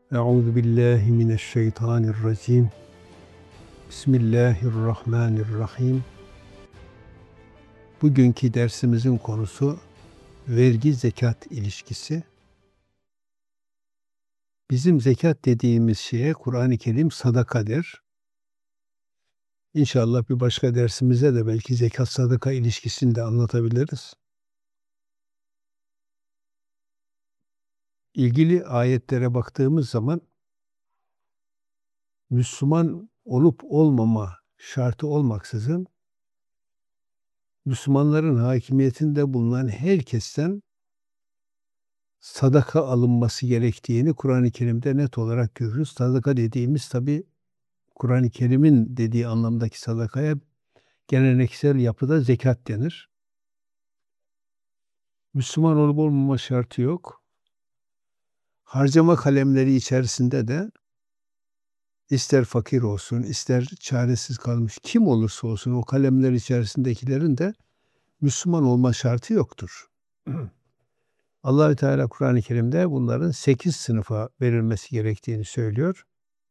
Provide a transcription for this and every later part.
Euzu billahi mineşşeytanirracim. Bismillahirrahmanirrahim. Bugünkü dersimizin konusu vergi zekat ilişkisi. Bizim zekat dediğimiz şeye Kur'an-ı Kerim sadaka der. İnşallah bir başka dersimize de belki zekat sadaka ilişkisini de anlatabiliriz. İlgili ayetlere baktığımız zaman Müslüman olup olmama şartı olmaksızın Müslümanların hakimiyetinde bulunan herkesten sadaka alınması gerektiğini Kur'an-ı Kerim'de net olarak görürüz. Sadaka dediğimiz tabi Kur'an-ı Kerim'in dediği anlamdaki sadakaya geleneksel yapıda zekat denir. Müslüman olup olmama şartı yok. Harcama kalemleri içerisinde de ister fakir olsun, ister çaresiz kalmış kim olursa olsun o kalemler içerisindekilerin de Müslüman olma şartı yoktur. Allah-u Teala Kur'an-ı Kerim'de bunların 8 sınıfa verilmesi gerektiğini söylüyor.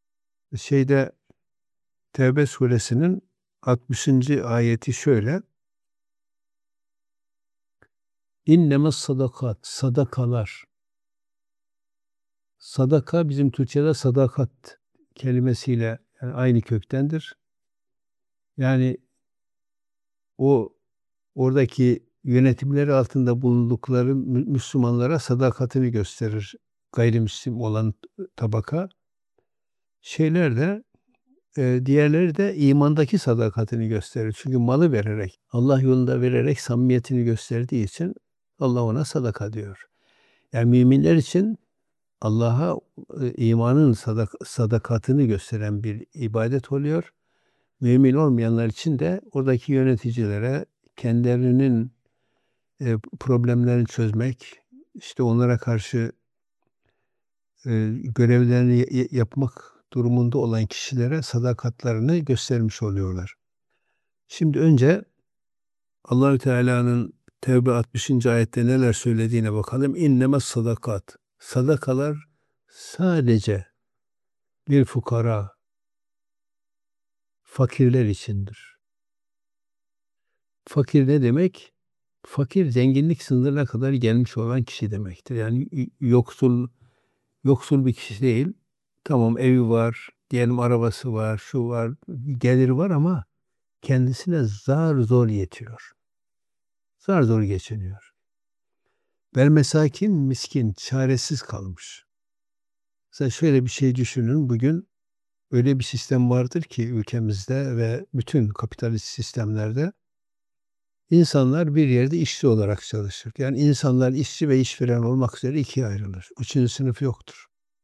Tevbe suresinin 60. ayeti şöyle. İnnemes sadakat, sadakalar. Sadaka bizim Türkçe'de sadakat kelimesiyle yani aynı köktendir. Yani oradaki yönetimleri altında bulundukları Müslümanlara sadakatini gösterir gayrimüslim olan tabaka. Diğerleri de imandaki sadakatini gösterir. Çünkü malı vererek, Allah yolunda vererek samimiyetini gösterdiği için Allah ona sadaka diyor. Yani müminler için Allah'a imanın sadakatini gösteren bir ibadet oluyor. Mümin olmayanlar için de oradaki yöneticilere kendilerinin problemlerini çözmek, işte onlara karşı görevlerini yapmak durumunda olan kişilere sadakatlerini göstermiş oluyorlar. Şimdi önce Allahü Teala'nın Tevbe 60. ayette neler söylediğine bakalım. İnnemes sadakat. Sadakalar sadece bir fukara, fakirler içindir. Fakir ne demek? Fakir zenginlik sınırına kadar gelmiş olan kişi demektir. Yani yoksul bir kişi değil. Tamam evi var, diyelim arabası var, şu var, geliri var ama kendisine zar zor yetiyor. Zar zor geçiniyor. Vel mesakin miskin, çaresiz kalmış. Mesela şöyle bir şey düşünün. Bugün öyle bir sistem vardır ki ülkemizde ve bütün kapitalist sistemlerde insanlar bir yerde işçi olarak çalışır. Yani insanlar işçi ve işveren olmak üzere ikiye ayrılır. Üçüncü sınıf yoktur.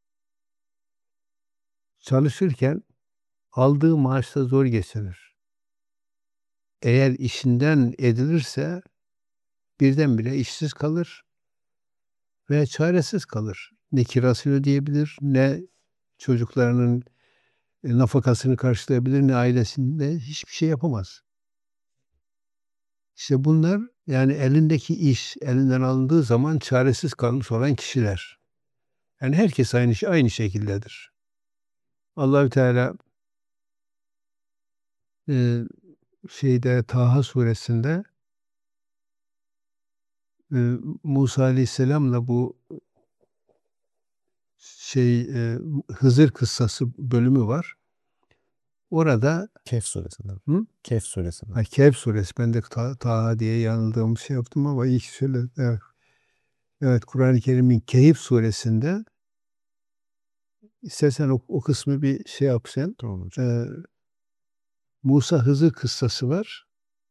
Çalışırken aldığı maaşla zor geçinir. Eğer işinden edilirse birdenbire işsiz kalır ve çaresiz kalır. Ne kirasını ödeyebilir, ne çocuklarının nafakasını karşılayabilir, ne ailesinde hiçbir şey yapamaz. İşte bunlar yani elindeki iş elinden alındığı zaman çaresiz kalmış olan kişiler. Yani herkes aynı şekildedir. Allahü Teala Taha suresinde Musa Aleyhisselam'la bu Hızır kıssası bölümü var. Orada Kehf suresinde. hı? Kehf suresinde. Kehf suresi. Ben de Taha diye yanıldığım şey yaptım ama iyi ki söyledim. Evet. Evet, Kur'an-ı Kerim'in Kehf suresinde istersen o kısmı bir şey yap sen. Tamam hocam. Musa Hızır kıssası var.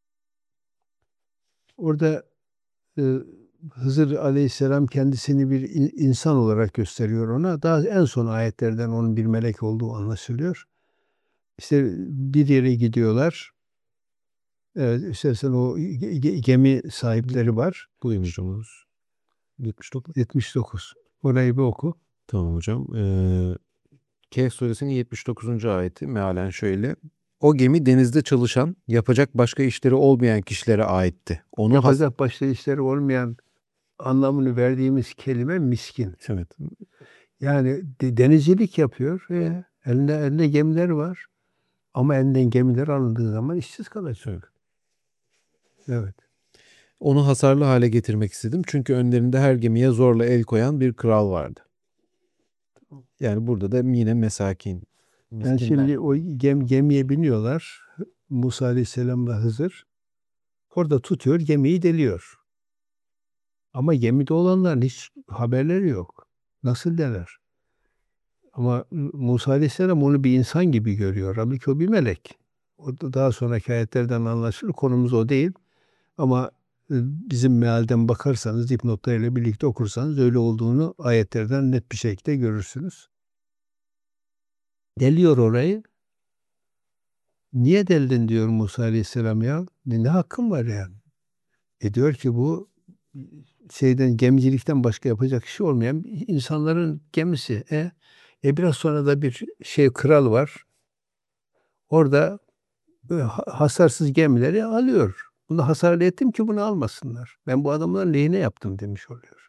Orada Hızır Aleyhisselam kendisini bir insan olarak gösteriyor ona. Daha en son ayetlerden onun bir melek olduğu anlaşılıyor. İşte bir yere gidiyorlar. Evet, istersen o gemi sahipleri var. Buyurun hocam. 79. 79. Orayı bir oku. Tamam hocam. Kehf suresinin 79. ayeti mealen şöyle. O gemi denizde çalışan, yapacak başka işleri olmayan kişilere aitti. Yapacak başka işleri olmayan anlamını verdiğimiz kelime miskin. Evet. Yani denizcilik yapıyor. Elinde gemiler var. Ama elinden gemiler alındığı zaman işsiz kalacak. Evet. Onu hasarlı hale getirmek istedim çünkü önlerinde her gemiye zorla el koyan bir kral vardı. Yani burada da yine mesakin, Yani miskinler. şimdi o gemiye biniyorlar. Musa Aleyhisselam'la Hızır. Orada tutuyor, gemiyi deliyor. Ama gemide olanların hiç haberleri yok. Nasıl deler? Ama Musa Aleyhisselam onu bir insan gibi görüyor. Halbuki o bir melek. O da daha sonraki ayetlerden anlaşılır. Konumuz o değil. Ama bizim mealden bakarsanız, dipnotlarıyla birlikte okursanız öyle olduğunu ayetlerden net bir şekilde görürsünüz. Deliyor orayı. Niye deldin diyor Musa Aleyhisselam ya? Ne hakkın var yani? Diyor ki bu gemicilikten başka yapacak işi olmayan insanların gemisi. Biraz sonra da bir kral var. Orada böyle hasarsız gemileri alıyor. Bunu hasarlı ettim ki bunu almasınlar. Ben bu adamların lehine yaptım demiş oluyor.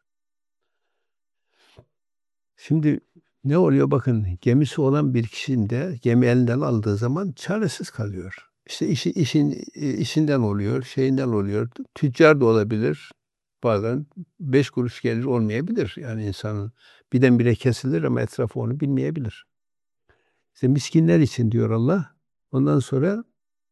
Şimdi ne oluyor bakın, gemisi olan bir kişinin de gemi elinden aldığı zaman çaresiz kalıyor. İşte işinden oluyor, şeyinden oluyor. Tüccar da olabilir. Bazen 5 kuruş gelir olmayabilir. Yani insanın birdenbire kesilir ama etrafı onu bilmeyebilir. İşte miskinler için diyor Allah. Ondan sonra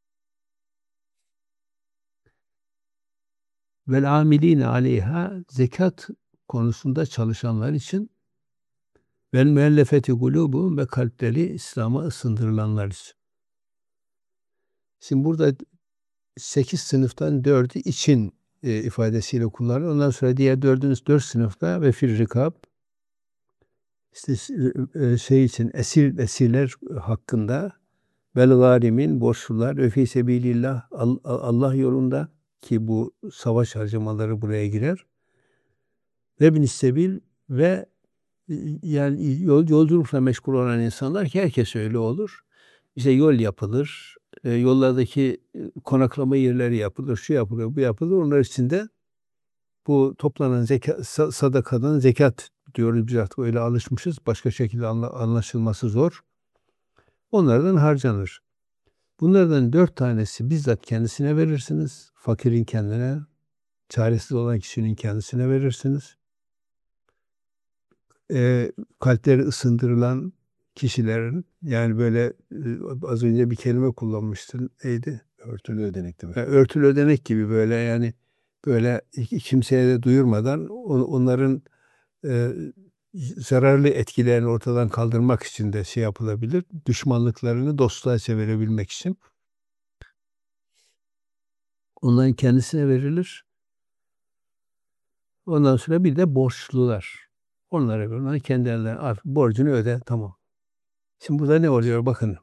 vel amiline aleyha, zekat konusunda çalışanlar için, vel müellefeti kulubuhum, ve kalpleri İslam'a ısındırılanlar için. Şimdi burada 8 sınıftan 4'ü için ifadesiyle kullanılıyor. Ondan sonra diğer 4 sınıfta ve fir rikab, işte için esirler hakkında, vel garimin, borçlular, ve fî sebilillah, Allah yolunda, ki bu savaş harcamaları buraya girer. Ve bin sebil, ve yani yolculukla meşgul olan insanlar, ki herkes öyle olur. İşte yol yapılır, yollardaki konaklama yerleri yapılır, şu yapılır, bu yapılır. Onlar için de bu toplanan sadakadan zekat diyoruz biz, artık öyle alışmışız. Başka şekilde anlaşılması zor. Onlardan harcanır. Bunlardan 4 tanesi bizzat kendisine verirsiniz. Fakirin kendine, çaresiz olan kişinin kendisine verirsiniz. Kalpleri ısındırılan kişilerin, yani böyle az önce bir kelime kullanmıştın. Neydi? Örtülü ödenek demek. Örtülü ödenek gibi, böyle yani böyle kimseye de duyurmadan onların zararlı etkilerini ortadan kaldırmak için de yapılabilir. Düşmanlıklarını dostluğa çevirebilmek için. Onların kendisine verilir. Ondan sonra bir de borçlular. Onlara ver. Onları kendi ellerine al. Borcunu öde. Tamam. Şimdi burada ne oluyor? Bakın.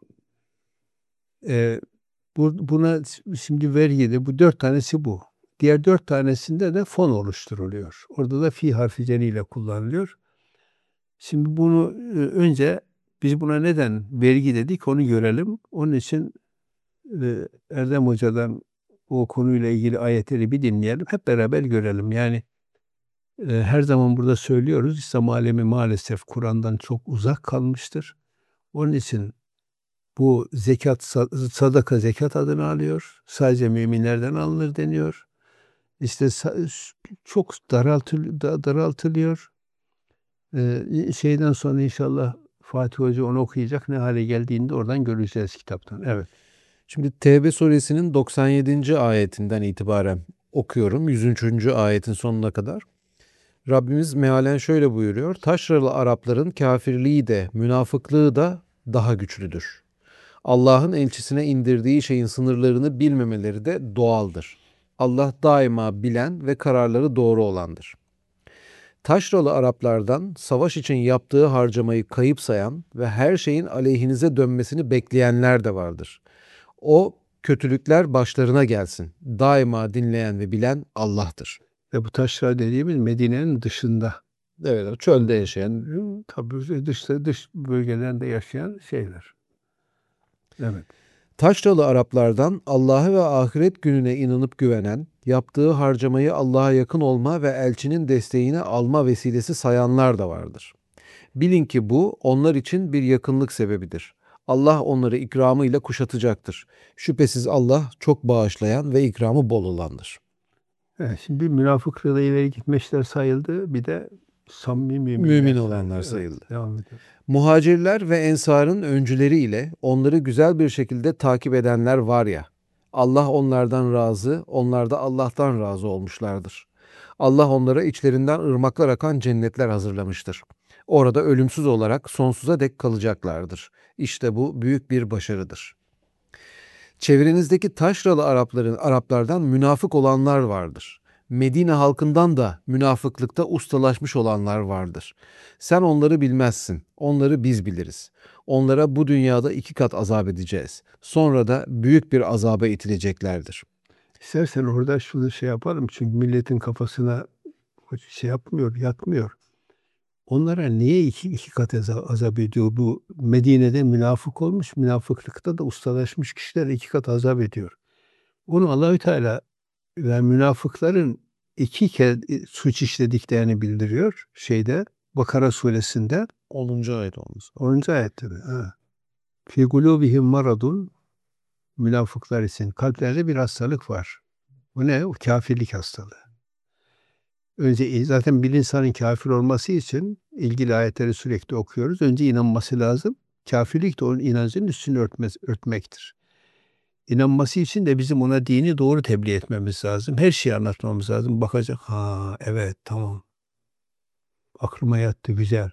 Buna şimdi vergide bu 4 tanesi bu. Diğer 4 tanesinde de fon oluşturuluyor. Orada da fi harfi celiyle kullanılıyor. Şimdi bunu önce biz buna neden vergi dedik onu görelim. Onun için Erdem Hoca'dan o konuyla ilgili ayetleri bir dinleyelim. Hep beraber görelim. Yani her zaman burada söylüyoruz. İslam alemi maalesef Kur'an'dan çok uzak kalmıştır. Onun için bu zekat, sadaka zekat adını alıyor. Sadece müminlerden alınır deniyor. İşte çok daraltılıyor. Şeyden sonra inşallah Fatih Hoca onu okuyacak. Ne hale geldiğini de oradan göreceğiz kitaptan. Evet. Şimdi Tevbe suresinin 97. ayetinden itibaren okuyorum. 103. ayetin sonuna kadar. Rabbimiz mealen şöyle buyuruyor. Taşralı Arapların kafirliği de münafıklığı da daha güçlüdür. Allah'ın elçisine indirdiği şeyin sınırlarını bilmemeleri de doğaldır. Allah daima bilen ve kararları doğru olandır. Taşralı Araplardan savaş için yaptığı harcamayı kayıp sayan ve her şeyin aleyhinize dönmesini bekleyenler de vardır. O kötülükler başlarına gelsin. Daima dinleyen ve bilen Allah'tır. Ve bu taşra dediğimiz Medine'nin dışında. Evet, çölde yaşayan. Tabii dış bölgelerinde yaşayan şeyler. Evet. Taşralı Araplardan Allah'a ve ahiret gününe inanıp güvenen, yaptığı harcamayı Allah'a yakın olma ve elçinin desteğini alma vesilesi sayanlar da vardır. Bilin ki bu onlar için bir yakınlık sebebidir. Allah onları ikramıyla kuşatacaktır. Şüphesiz Allah çok bağışlayan ve ikramı bol olandır. Evet, şimdi bir münafıklığı ileri gitmişler sayıldı. Bir de samimi müminler Mümin olanlar sayıldı. sayıldı. Evet, devam edelim. Muhacirler ve ensarın öncüleri ile onları güzel bir şekilde takip edenler var ya, Allah onlardan razı, onlar da Allah'tan razı olmuşlardır. Allah onlara içlerinden ırmaklar akan cennetler hazırlamıştır. Orada ölümsüz olarak sonsuza dek kalacaklardır. İşte bu büyük bir başarıdır. Çevrenizdeki taşralı Araplardan münafık olanlar vardır. Medine halkından da münafıklıkta ustalaşmış olanlar vardır. Sen onları bilmezsin, onları biz biliriz. Onlara bu dünyada 2 kat azap edeceğiz. Sonra da büyük bir azaba itileceklerdir. İstersen orada şunu şey yapalım. Çünkü milletin kafasına şey yapmıyor, yatmıyor. Onlara niye iki kat azap ediyor? Bu Medine'de münafık olmuş, münafıklıkta da ustalaşmış kişiler 2 kat azap ediyor. Onu Allahü Teala ve münafıkların 2 kez suç işlediklerini bildiriyor şeyde Bakara suresinde 10. ayet olması. 10. ayette mi? Ha. Fi kulubihim maradun, münafıklar için kalplerinde bir hastalık var. Bu ne? O kafirlik hastalığı. Önce zaten bir insanın kafir olması için ilgili ayetleri sürekli okuyoruz. Önce inanması lazım. Kafirlik de onun inancının üstünü örtmektir. İnanması için de bizim ona dini doğru tebliğ etmemiz lazım. Her şeyi anlatmamız lazım. Bakacak, ha evet tamam. Aklıma yattı, güzel.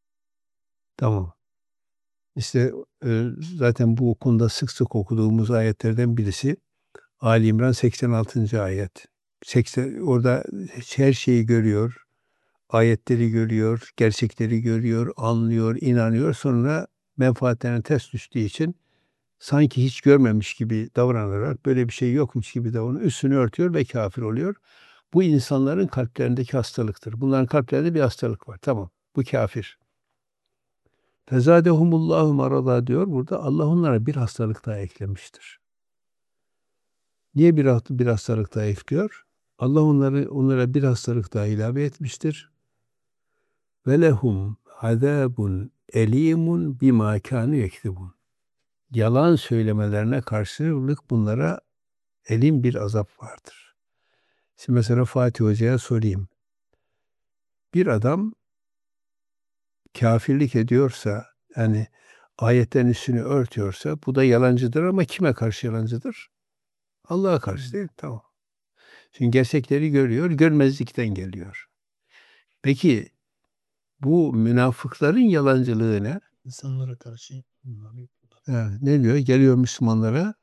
Tamam. İşte zaten bu konuda sık sık okuduğumuz ayetlerden birisi Ali İmran 86. ayet. 80, orada her şeyi görüyor. Ayetleri görüyor, gerçekleri görüyor, anlıyor, inanıyor. Sonra menfaatlerine ters düştüğü için sanki hiç görmemiş gibi davranarak böyle bir şey yokmuş gibi davranıyor. Üstünü örtüyor ve kafir oluyor. Bu insanların kalplerindeki hastalıktır. Bunların kalplerinde bir hastalık var. Tamam. Bu kafir. Fezadehumullahu marada diyor. Burada Allah onlara bir hastalık daha eklemiştir. Niye bir hastalık daha ekliyor? Allah onlara bir hastalık daha ilave etmiştir. Ve lehum azabun elimun bima kanu yektubun. Yalan söylemelerine karşılık bunlara elim bir azap vardır. Şimdi mesela Fatih Hoca'ya sorayım. Bir adam kafirlik ediyorsa, yani ayetlerin üstünü örtüyorsa bu da yalancıdır ama kime karşı yalancıdır? Allah'a karşı değil. Tamam. Şimdi gerçekleri görüyor, görmezlikten geliyor. Peki bu münafıkların yalancılığı ne? İnsanlara karşı Ne diyor? Geliyor Müslümanlara,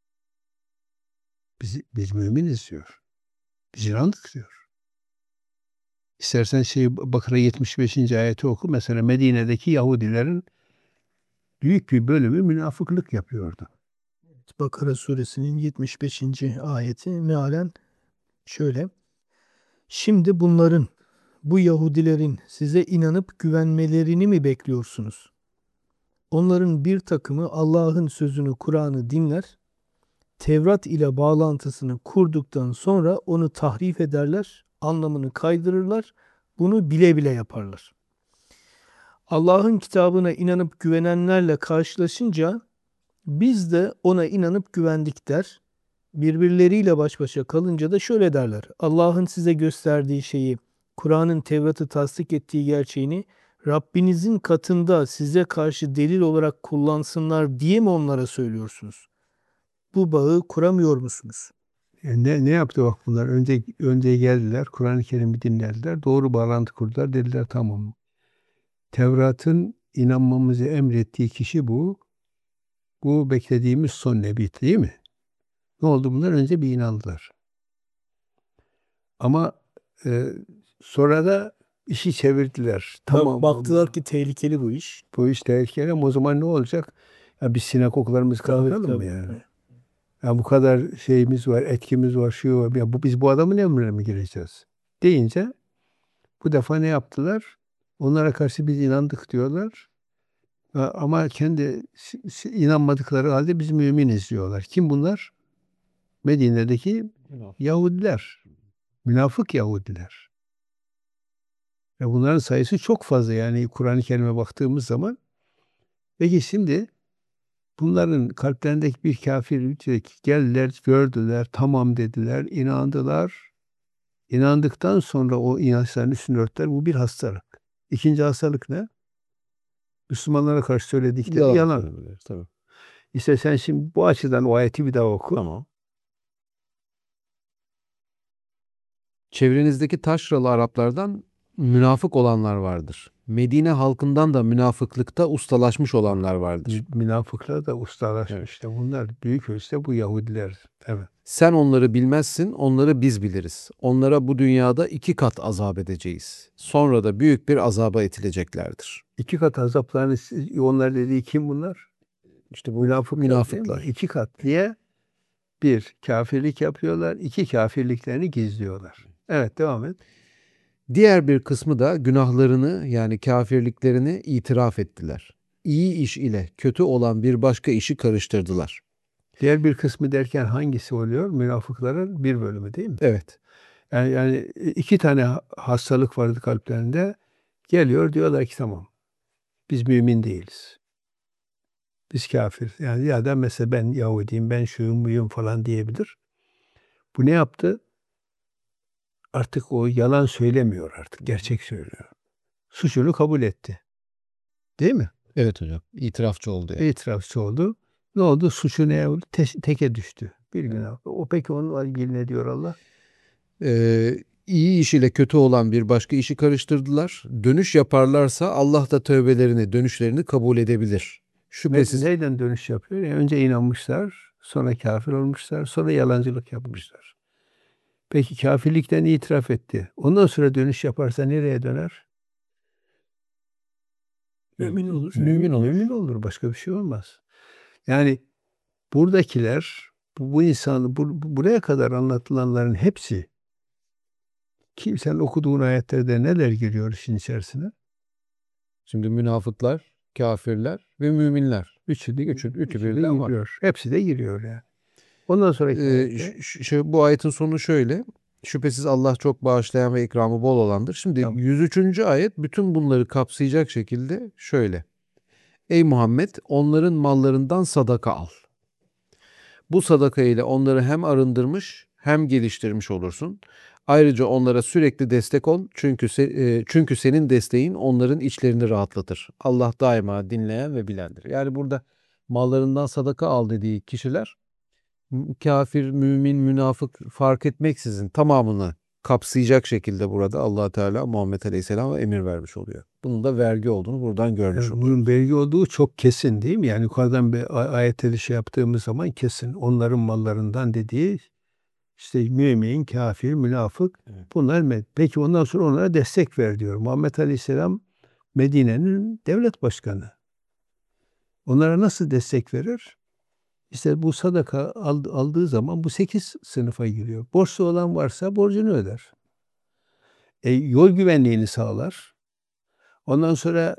biz müminiz diyor. Biz inandık diyor. İstersen Bakara 75. ayeti oku. Mesela Medine'deki Yahudilerin büyük bir bölümü münafıklık yapıyordu. Bakara suresinin 75. ayeti mealen şöyle. Şimdi bunların, bu Yahudilerin size inanıp güvenmelerini mi bekliyorsunuz? Onların bir takımı Allah'ın sözünü, Kur'an'ı dinler, Tevrat ile bağlantısını kurduktan sonra onu tahrif ederler, anlamını kaydırırlar, bunu bile bile yaparlar. Allah'ın kitabına inanıp güvenenlerle karşılaşınca biz de ona inanıp güvendik der. Birbirleriyle baş başa kalınca da şöyle derler. Allah'ın size gösterdiği şeyi, Kur'an'ın Tevrat'ı tasdik ettiği gerçeğini Rabbinizin katında size karşı delil olarak kullansınlar diye mi onlara söylüyorsunuz? Bu bağı kuramıyor musunuz? Yani ne yaptı bak bunlar? Önce geldiler, Kur'an-ı Kerim'i dinlediler, doğru bağlantı kurdular, dediler tamam. Tevrat'ın inanmamızı emrettiği kişi bu. Bu beklediğimiz son nebi değil mi? Ne oldu bunlar? Önce bir inandılar. Ama e, sonra da işi çevirdiler. Tamam. Baktılar ki tehlikeli bu iş. Bu iş tehlikeli ama o zaman ne olacak? Ya biz sinagoglarımızı kapatalım mı yani? Ya bu kadar şeyimiz var, etkimiz var, şu var. Ya biz bu adamın emrine mi gireceğiz? Deyince bu defa ne yaptılar? Onlara karşı biz inandık diyorlar. Ama kendi inanmadıkları halde biz müminiz diyorlar. Kim bunlar? Medine'deki Yahudiler. Münafık Yahudiler. Ve bunların sayısı çok fazla yani Kur'an-ı Kerim'e baktığımız zaman. Peki şimdi bunların kalplerindeki bir kafir geldiler, gördüler, tamam dediler, inandılar. İnandıktan sonra o inançların üstünü örttüler. Bu bir hastalık. İkinci hastalık ne? Müslümanlara karşı söyledikleri yalan. söylemeleri, tabii. İşte sen şimdi bu açıdan o ayeti bir daha oku. Tamam. Çevrenizdeki taşralı Araplardan münafık olanlar vardır. Medine halkından da münafıklıkta ustalaşmış olanlar vardır. Münafıklar da ustalaşmış. İşte bunlar büyük ölçüde bu Yahudiler. Evet. Sen onları bilmezsin, onları biz biliriz. Onlara bu dünyada 2 kat azap edeceğiz. Sonra da büyük bir azaba itileceklerdir. 2 kat azaplarını onlar dediği kim bunlar? İşte bu Münafıklar. münafıklar. Değil mi? 2 kat. Niye? 1, kafirlik yapıyorlar. 2, kafirliklerini gizliyorlar. Evet, devam et. Diğer bir kısmı da günahlarını yani kafirliklerini itiraf ettiler. İyi iş ile kötü olan bir başka işi karıştırdılar. Diğer bir kısmı derken hangisi oluyor? Münafıkların bir bölümü değil mi? Evet. Yani 2 tane hastalık vardı kalplerinde. Geliyor diyorlar ki tamam. Biz mümin değiliz. Biz kafir. Yani ya da mesela ben Yahudiyim, ben şuyum buyum falan diyebilir. Bu ne yaptı? Artık o yalan söylemiyor artık. Gerçek söylüyor. Suçunu kabul etti. Değil mi? Evet hocam. İtirafçı oldu yani. İtirafçı oldu. Ne oldu? Suçu neye oldu? Teke düştü. Bir günah. O peki onunla ilgili ne diyor Allah? İyi iş ile kötü olan bir başka işi karıştırdılar. Dönüş yaparlarsa Allah da tövbelerini, dönüşlerini kabul edebilir. Şüphesiz. Neyden dönüş yapıyor? Yani önce inanmışlar, sonra kafir olmuşlar, sonra yalancılık yapmışlar. Peki kafirlikten itiraf etti. Ondan sonra dönüş yaparsa nereye döner? Mümin olur. Mümin olur. Mümin olur. Başka bir şey olmaz. Yani buradakiler, bu insanı buraya kadar anlatılanların hepsi ki sen okuduğun ayetlerde neler giriyor işin içerisine? Şimdi münafıklar, kafirler ve müminler. Üçü de Üçü de birden var. giriyor. Hepsi de giriyor yani. Ondan sonraki ayette, Bu ayetin sonu şöyle. Şüphesiz Allah çok bağışlayan ve ikramı bol olandır. Şimdi tamam. 103. ayet bütün bunları kapsayacak şekilde şöyle. Ey Muhammed, onların mallarından sadaka al. Bu sadaka ile onları hem arındırmış hem geliştirmiş olursun. Ayrıca onlara sürekli destek ol. Çünkü senin desteğin onların içlerini rahatlatır. Allah daima dinleyen ve bilendir. Yani burada mallarından sadaka al dediği kişiler kafir, mümin, münafık fark etmeksizin tamamını kapsayacak şekilde burada Allah Teala Muhammed Aleyhisselam'a emir vermiş oluyor. Bunun da vergi olduğunu buradan görmüş Evet, oluyoruz. bunun belge olduğu çok kesin değil mi? Yani yukarıdan bir ayetleri şey yaptığımız zaman kesin. Onların mallarından dediği işte mümin, kafir, münafık Evet. bunlar. Peki ondan sonra onlara destek ver diyor. Muhammed Aleyhisselam Medine'nin devlet başkanı. Onlara nasıl destek verir? İşte bu sadaka aldığı zaman bu 8 sınıfa giriyor. Borçlu olan varsa borcunu öder. Yol güvenliğini sağlar. Ondan sonra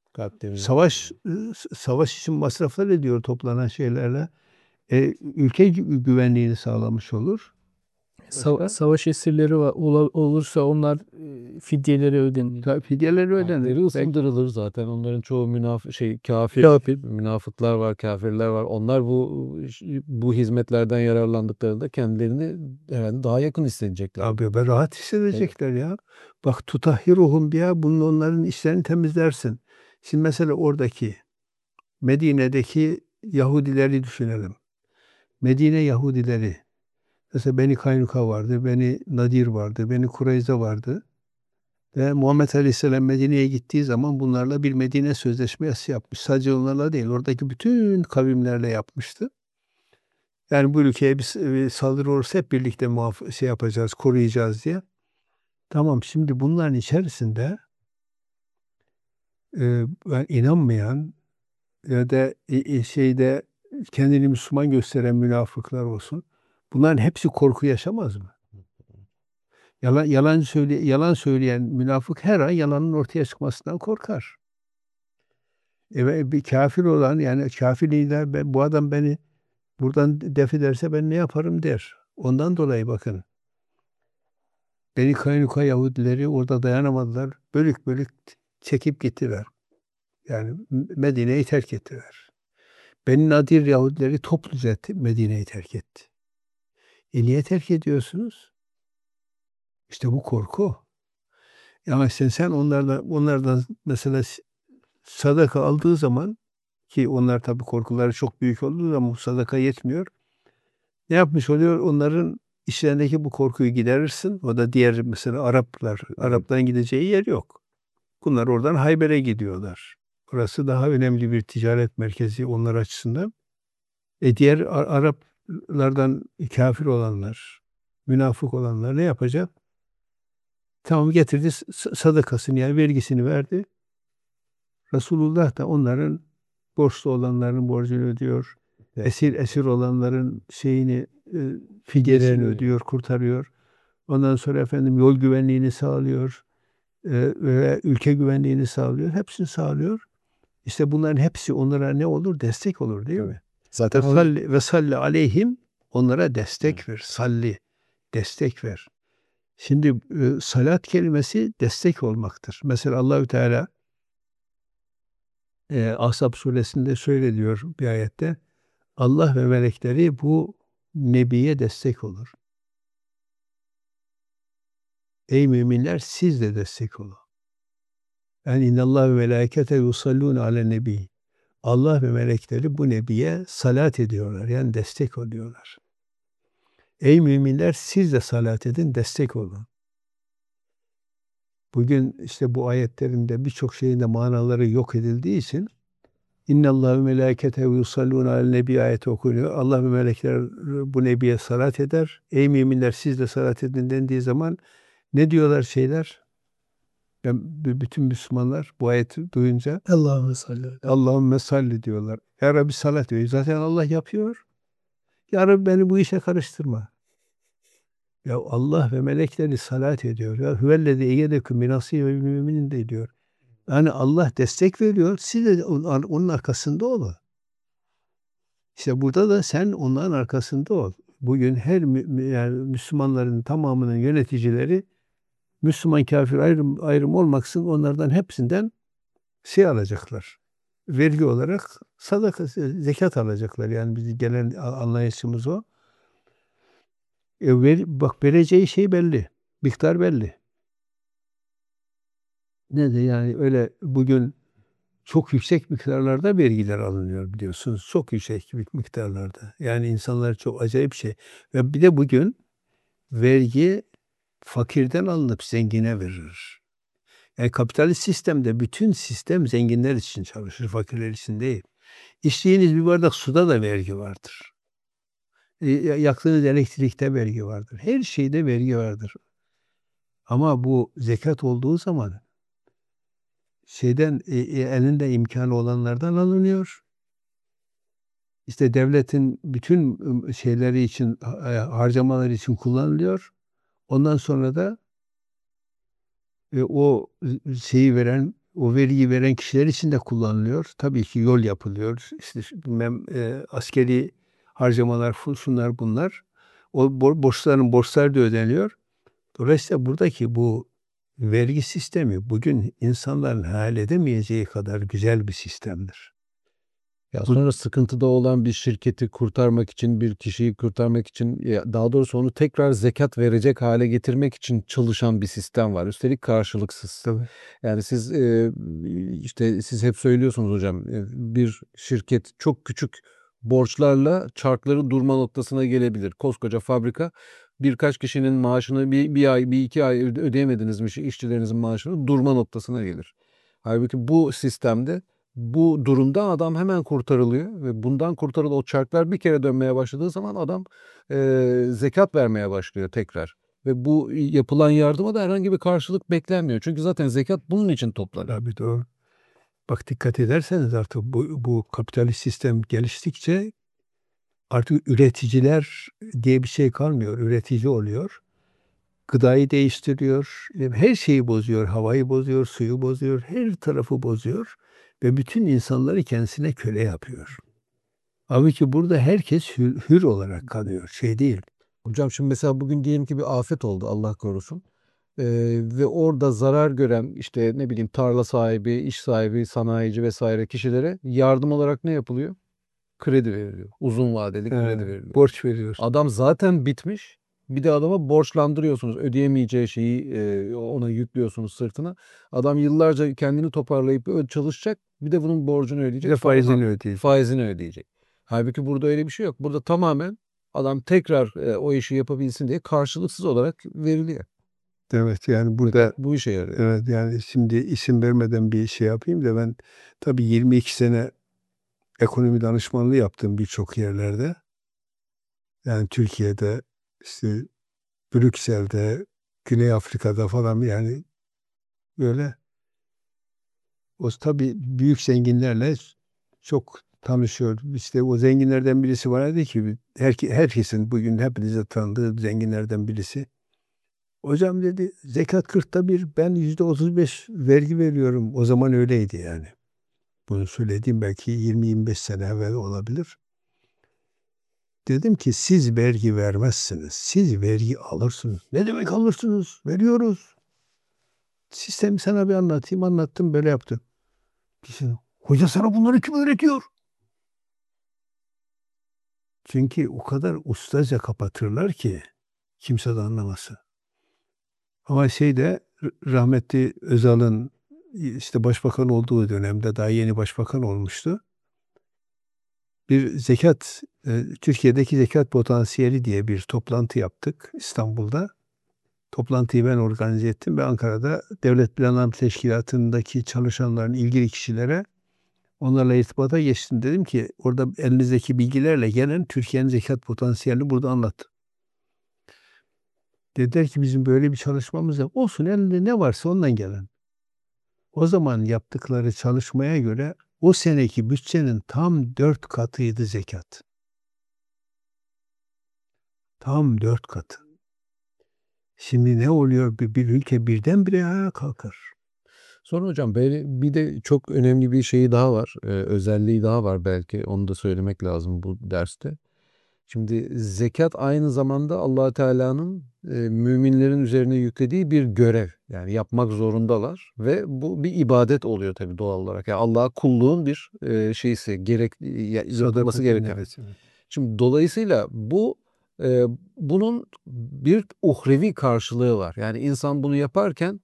savaş için masraflar ediyor toplanan şeylerle. Ülke güvenliğini sağlamış olur. Başka? Savaş esirleri olursa onlar fidyeleri ödenir. Tabii fidyeleri ödenir. Kalpleri ısındırılır zaten. Onların çoğu kafir, münafıklar var, kafirler var. Onlar bu hizmetlerden yararlandıklarında kendilerini herhalde daha yakın hissedecekler. Abi be rahat hissedecekler ya. Bak tutahhiruhum ya bunun onların işlerini temizlersin. Şimdi mesela oradaki Medine'deki Yahudileri düşünelim. Medine Yahudileri mesela Beni Kaynuka vardı, Beni Nadir vardı, Beni Kureyze vardı. Ve Muhammed Aleyhisselam Medine'ye gittiği zaman bunlarla bir Medine Sözleşmesi yapmış. Sadece onlarla değil, oradaki bütün kavimlerle yapmıştı. Yani bu ülkeye bir saldırı olursa hep birlikte yapacağız, koruyacağız diye. Tamam, şimdi bunların içerisinde ben inanmayan ya da şeyde kendini Müslüman gösteren münafıklar olsun. Bunların hepsi korku yaşamaz mı? Yalan söyleyen münafık her an yalanın ortaya çıkmasından korkar. Ve bir kafir olan yani kafir lider bu adam beni buradan def ederse ben ne yaparım der. Ondan dolayı bakın Beni Kaynuka Yahudileri orada dayanamadılar. Bölük bölük çekip gittiler. Yani Medine'yi terk ettiler. Beni Nadir Yahudileri topluca Medine'yi terk etti. Niye terk ediyorsunuz? İşte bu korku. Ama sen onlardan mesela sadaka aldığı zaman, ki onlar tabii korkuları çok büyük olduğu zaman bu sadaka yetmiyor. Ne yapmış oluyor? Onların işlerindeki bu korkuyu giderirsin. O da diğer mesela Arap'tan gideceği yer yok. Bunlar oradan Hayber'e gidiyorlar. Orası daha önemli bir ticaret merkezi onlar açısından. Diğer Araplardan kafir olanlar, münafık olanlar ne yapacak? Tamam, getirdi sadakasını, yani vergisini verdi. Resulullah da onların borçlu olanların borcunu ödüyor. Esir olanların fidyelerini ödüyor, kurtarıyor. Ondan sonra yol güvenliğini sağlıyor. Ve ülke güvenliğini sağlıyor. Hepsini sağlıyor. İşte bunların hepsi onlara ne olur? Destek olur, değil mi? Zaten Ve salli aleyhim, onlara destek ver. Salli, destek ver. Şimdi salat kelimesi destek olmaktır. Mesela Allahü Teala Ahzab suresinde şöyle diyor bir ayette. Allah ve melekleri bu nebiye destek olur. Ey müminler, siz de destek olun. Yani innallâhe ve melâikete yusallûne alen nebi. Allah ve melekleri bu nebiye salat ediyorlar. Yani destek oluyorlar. Ey müminler, siz de salat edin, destek olun. Bugün işte bu ayetlerinde birçok şeyin de manaları yok edildiği için İnnallâhe ve melâikete yusallûne alen nebi ayeti okunuyor. Allah ve melekler bu nebiye salat eder. Ey müminler, siz de salat edin dendiği zaman ne diyorlar şeyler? Bütün Müslümanlar bu ayeti duyunca Allahümme salli diyorlar. Ya Rabbi salat diyor. Zaten Allah yapıyor. Ya Rabbi beni bu işe karıştırma. Ya Allah ve melekleri salat ediyor. Ya hüvellezi eyyedeküm minasî ve müminin de diyor. Yani Allah destek veriyor. Siz de onun arkasında olun. İşte burada da sen onların arkasında ol. Bugün yani Müslümanların tamamının yöneticileri Müslüman kafir ayrım olmaksızın onlardan hepsinden alacaklar. Vergi olarak sadaka, zekat alacaklar. Yani bizim gelen anlayışımız o. Bak, vereceği şey belli. Miktar belli. Ne de yani öyle bugün çok yüksek miktarlarda vergiler alınıyor, biliyorsunuz. Çok yüksek miktarlarda. Yani insanlar çok acayip şey. Ve bir de bugün vergi fakirden alınıp zengine verilir. Yani kapitalist sistemde bütün sistem zenginler için çalışır, fakirler için değil. İçtiğiniz bir bardak suda da vergi vardır. Yaktığınız elektrikte vergi vardır. Her şeyde vergi vardır. Ama bu zekat olduğu zaman elinde imkanı olanlardan alınıyor. İşte devletin bütün şeyleri için, harcamaları için kullanılıyor. Ondan sonra da o o vergiyi veren kişiler için de kullanılıyor. Tabii ki yol yapılıyor. İşte askeri harcamalar, şunlar bunlar. O borçlar da ödeniyor. Dolayısıyla buradaki bu vergi sistemi bugün insanların hayal edemeyeceği kadar güzel bir sistemdir. ya sonra sıkıntıda olan bir şirketi kurtarmak için, bir kişiyi kurtarmak için, daha doğrusu onu tekrar zekat verecek hale getirmek için çalışan bir sistem var. Üstelik karşılıksız. Tabii. Yani siz hep söylüyorsunuz hocam, bir şirket çok küçük borçlarla çarkları durma noktasına gelebilir. Koskoca fabrika birkaç kişinin maaşını bir ay, bir iki ay ödeyemediniz mi işçilerinizin maaşını, durma noktasına gelir. Halbuki bu sistemde bu durumda adam hemen kurtarılıyor ve bundan o çarklar bir kere dönmeye başladığı zaman adam zekat vermeye başlıyor tekrar. Ve bu yapılan yardıma da herhangi bir karşılık beklenmiyor. Çünkü zaten zekat bunun için toplanıyor. Tabii, doğru. Bak, dikkat ederseniz artık bu kapitalist sistem geliştikçe artık üreticiler diye bir şey kalmıyor. Üretici oluyor. Gıdayı değiştiriyor. Her şeyi bozuyor. Havayı bozuyor, suyu bozuyor. Her tarafı bozuyor. Ve bütün insanları kendisine köle yapıyor. Halbuki burada herkes hür olarak kalıyor. Şey değil. Hocam şimdi mesela bugün diyelim ki bir afet oldu, Allah korusun. ve orada zarar gören işte ne bileyim tarla sahibi, iş sahibi, sanayici vesaire kişilere yardım olarak ne yapılıyor? Kredi veriliyor. Uzun vadeli kredi veriliyor. Borç veriyorsun. Adam zaten bitmiş. Bir de adama borçlandırıyorsunuz. Ödeyemeyeceği şeyi ona yüklüyorsunuz sırtına. Adam yıllarca kendini toparlayıp çalışacak. Bir de bunun borcunu ödeyecek. Bir de faizini ödeyecek. Faizini ödeyecek. Halbuki burada öyle bir şey yok. Burada tamamen adam tekrar o işi yapabilsin diye karşılıksız olarak veriliyor. Evet, yani burada Bu işe yarıyor. evet, yani şimdi isim vermeden bir şey yapayım da ben tabii 22 sene ekonomi danışmanlığı yaptım birçok yerlerde. Yani Türkiye'de, işte Brüksel'de, Güney Afrika'da falan, yani böyle o tabii büyük zenginlerle çok tanışıyor. İşte o zenginlerden birisi bana dedi ki, herkesin bugün hepinize tanıdığı zenginlerden birisi. Hocam dedi, zekat 40'ta bir, ben %35 vergi veriyorum. O zaman öyleydi yani. Bunu söylediğim belki 20-25 sene evvel olabilir. Dedim ki siz vergi vermezsiniz. Siz vergi alırsınız. Ne demek alırsınız? Veriyoruz. Sistemi sana bir anlatayım. Anlattım, böyle yaptım. Kişi, hoca sana bunları kim öğretiyor? Çünkü o kadar ustaca kapatırlar ki kimse de anlamasın. Ama rahmetli Özal'ın işte başbakan olduğu dönemde, daha yeni başbakan olmuştu. Bir Türkiye'deki zekat potansiyeli diye bir toplantı yaptık İstanbul'da. Toplantıyı ben organize ettim ve Ankara'da Devlet Planlama Teşkilatı'ndaki çalışanların, ilgili kişilere onlarla irtibata geçtim. Dedim ki orada elinizdeki bilgilerle gelin, Türkiye'nin zekat potansiyelini burada anlat. Dediler ki bizim böyle bir çalışmamız yok. Olsun, elinde ne varsa ondan gelin. O zaman yaptıkları çalışmaya göre o seneki bütçenin tam 4 katıydı zekat. Tam 4 katı. Şimdi ne oluyor? Bir ülke birdenbire ayağa kalkar. Sonra hocam bir de çok önemli bir şeyi daha var. Özelliği daha var belki. Onu da söylemek lazım bu derste. Şimdi zekat aynı zamanda Allah Teala'nın müminlerin üzerine yüklediği bir görev. Yani yapmak zorundalar ve bu bir ibadet oluyor tabii doğal olarak. Yani Allah'a kulluğun bir yapılması gereken. Evet. Şimdi dolayısıyla bunun bir uhrevi karşılığı var. Yani insan bunu yaparken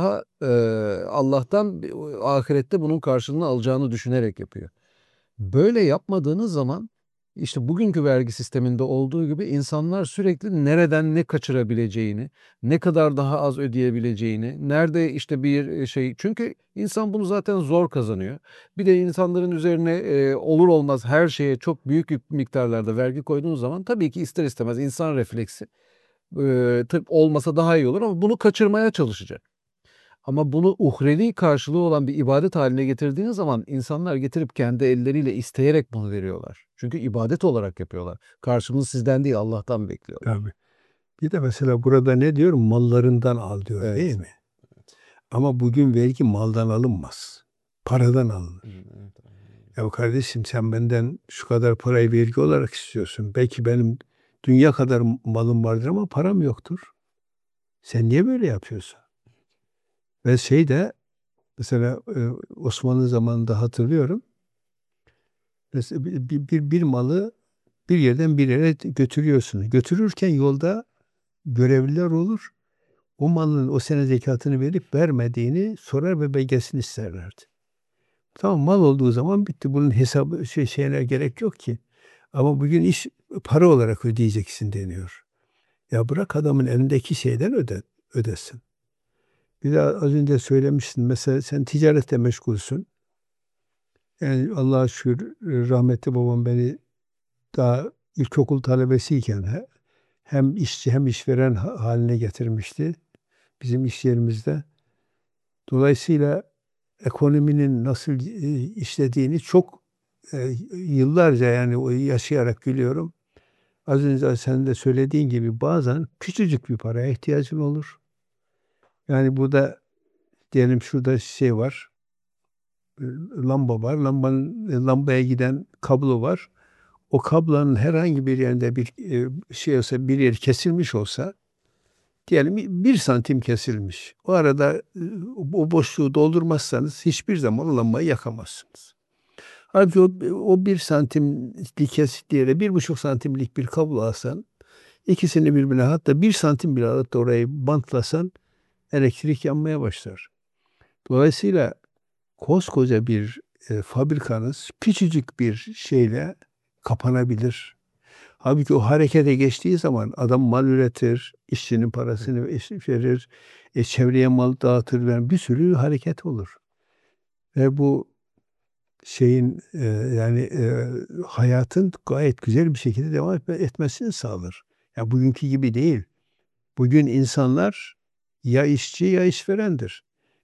Allah'tan ahirette bunun karşılığını alacağını düşünerek yapıyor. Böyle yapmadığınız zaman işte bugünkü vergi sisteminde olduğu gibi insanlar sürekli nereden ne kaçırabileceğini, ne kadar daha az ödeyebileceğini, nerede işte bir şey, çünkü insan bunu zaten zor kazanıyor. Bir de insanların üzerine olur olmaz her şeye çok büyük miktarlarda vergi koyduğunuz zaman tabii ki ister istemez insan refleksi olmasa daha iyi olur ama bunu kaçırmaya çalışacak. Ama bunu uhrevi karşılığı olan bir ibadet haline getirdiğiniz zaman insanlar getirip kendi elleriyle isteyerek bunu veriyorlar. Çünkü ibadet olarak yapıyorlar. Karşılığını sizden değil Allah'tan bekliyorlar. Tabii. Bir de mesela burada ne diyor? Mallarından al diyor, Evet. değil mi? Ama bugün vergi maldan alınmaz. Paradan alınır. Evet. Ya kardeşim, sen benden şu kadar parayı vergi olarak istiyorsun. Belki benim dünya kadar malım vardır ama param yoktur. Sen niye böyle yapıyorsun? Ve mesela Osmanlı zamanında hatırlıyorum. Mesela bir malı bir yerden bir yere götürüyorsun. Götürürken yolda görevliler olur. O malın o sene zekatını verip vermediğini sorar ve belgesini isterlerdi. Tamam, mal olduğu zaman bitti. Bunun hesabı şeyler gerek yok ki. Ama bugün iş para olarak ödeyeceksin deniyor. Ya bırak adamın elindeki şeyden ödesin. Bir de az önce söylemiştin. Mesela sen ticarette meşgulsün. Yani Allah'a şükür rahmetli babam beni daha ilkokul talebesiyken hem işçi hem işveren haline getirmişti bizim iş yerimizde. Dolayısıyla ekonominin nasıl işlediğini çok yıllarca, yani o yaşayarak biliyorum. Az önce senin de söylediğin gibi bazen küçücük bir paraya ihtiyacın olur. Yani burada diyelim şurada var. Lamba var. Lambaya giden kablo var. O kablonun herhangi bir yerinde bir şey olsa, bir yer kesilmiş olsa Diyelim 1 santim kesilmiş. O arada o boşluğu doldurmazsanız hiçbir zaman o lambayı yakamazsınız. Halbuki o 1 santimlik kesikliğe 1,5 santimlik bir kablo alsan, ikisini birbirine, hatta 1 santim bile alıp da orayı bantlasan elektrik yanmaya başlar. Dolayısıyla koskoca bir fabrikanız küçücük bir şeyle kapanabilir. Halbuki o harekete geçtiği zaman adam mal üretir, işçinin parasını verir, çevreye mal dağıtır, yani bir sürü hareket olur. Ve bu şeyin hayatın gayet güzel bir şekilde devam etmesini sağlar. Yani bugünkü gibi değil. Bugün insanlar ya işçi ya işverendir.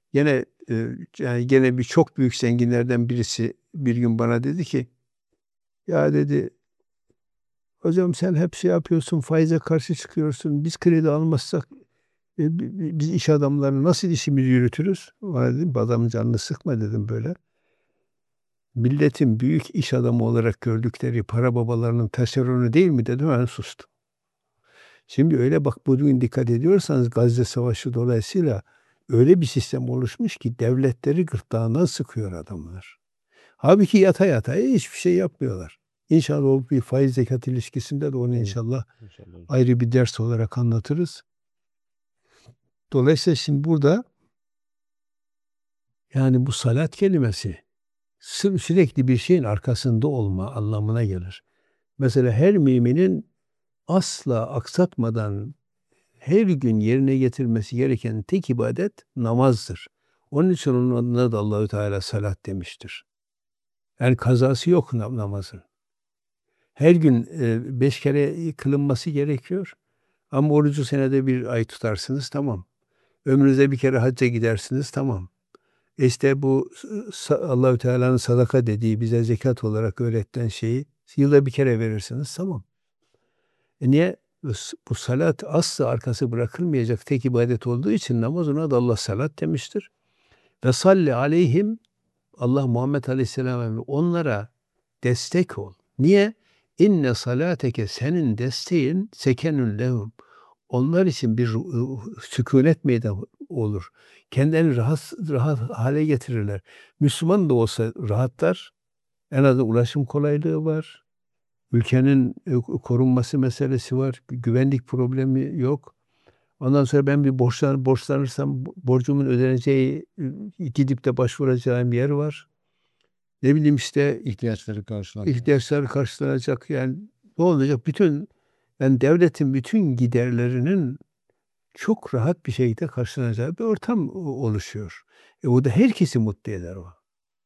Gene bir çok büyük zenginlerden birisi bir gün bana dedi ki, ya dedi, hocam sen hep şey yapıyorsun, faize karşı çıkıyorsun. Biz kredi almazsak biz iş adamları nasıl işimizi yürütürüz? Bana dedim, adamın canını sıkma dedim böyle. Milletin büyük iş adamı olarak gördükleri para babalarının taşeronu değil mi dedim, ben sustum. Şimdi öyle bak, bugün dikkat ediyorsanız Gazze Savaşı dolayısıyla öyle bir sistem oluşmuş ki devletleri gırtlağından sıkıyor adamlar. Halbuki yata yata hiçbir şey yapmıyorlar. İnşallah o bir faiz zekat ilişkisinde de onu inşallah ayrı bir ders olarak anlatırız. Dolayısıyla şimdi burada yani bu salat kelimesi sürekli bir şeyin arkasında olma anlamına gelir. Mesela her müminin asla aksatmadan her gün yerine getirmesi gereken tek ibadet namazdır. Onun için onun adına da Allahü Teala salat demiştir. Yani kazası yok namazın. Her gün 5 kere kılınması gerekiyor. Ama orucu senede 1 ay tutarsınız, tamam. Ömrünüzde 1 kere hacca gidersiniz, tamam. İşte bu Allahü Teala'nın sadaka dediği, bize zekat olarak öğretilen şeyi yılda 1 kere verirsiniz, tamam. Niye? Bu salat asla arkası bırakılmayacak tek ibadet olduğu için namaz, ona da Allah salat demiştir. Ve salli aleyhim, Allah Muhammed Aleyhisselam'a onlara destek ol. Niye? İnne salateke, senin desteğin sekenün lehum. Onlar için bir sükunet meydanı olur. Kendilerini rahat hale getirirler. Müslüman da olsa rahatlar. En azından ulaşım kolaylığı var. Ülkenin korunması meselesi var. Güvenlik problemi yok. Ondan sonra ben bir borçlanırsam borcumun ödeneceği, gidip de başvuracağım yer var. Ne bileyim işte ihtiyaçları karşılanacak. Yani ne olacak? Devletin bütün giderlerinin çok rahat bir şekilde karşılanacağı bir ortam oluşuyor. O da herkesi mutlu eder o.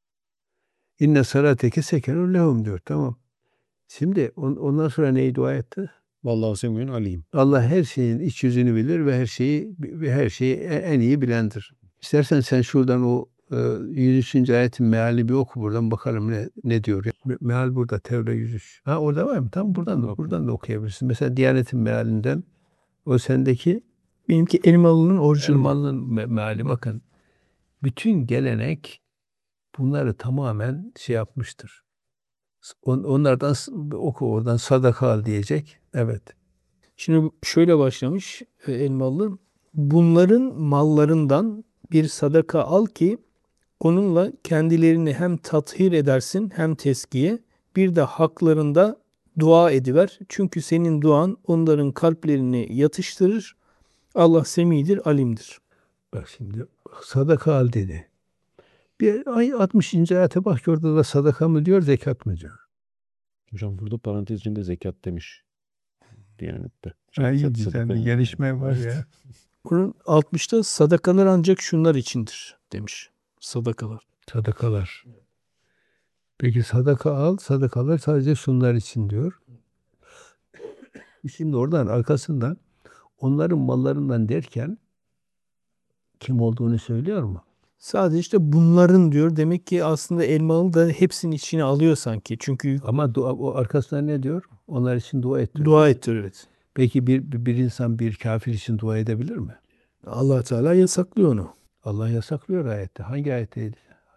İnne salateke sekenun lehum diyor. Tamam. Şimdi ondan sonra neyi dua etti? Vallahu semiyun alim. Allah her şeyin iç yüzünü bilir ve her şeyi en iyi bilendir. İstersen sen şuradan o 103. ayetin meali bir oku, buradan bakalım ne diyor. Meal burada, Tevbe 103. Ha, orada var mı? Tam buradan da okuyabilirsin. Mesela Diyanet'in mealinden, o sendeki Benimki Elmalı'nın orijinali. Elmalı'nın meali, bakın. Bütün gelenek bunları tamamen şey yapmıştır. Onlardan oku, oradan sadaka al diyecek. Evet. Şimdi şöyle başlamış Elmalı. Bunların mallarından bir sadaka al ki onunla kendilerini hem tathir edersin hem teskiye, bir de haklarında dua ediver. Çünkü senin duan onların kalplerini yatıştırır. Allah semidir, alimdir. Bak şimdi sadaka al dedi. Bir 60. ayete bak, orada da sadaka mı diyor, zekat mı diyor. Hocam burada parantez içinde zekat demiş Diyanet'te. İyi, güzel bir gelişme var ya. Bunun 60'ta sadakalar ancak şunlar içindir demiş. Sadakalar. Sadakalar. Peki sadaka al, sadakalar sadece şunlar için diyor. Şimdi oradan arkasından onların mallarından derken kim olduğunu söylüyor mu? Sadece işte bunların diyor. Demek ki aslında Elmalı da hepsinin içine alıyor sanki. Çünkü Ama o arkasından ne diyor? Onlar için dua et diyor. dua ettir, evet. Peki bir insan bir kafir için dua edebilir mi? Allah Teala yasaklıyor onu. Allah yasaklıyor ayette. Hangi ayetteydi?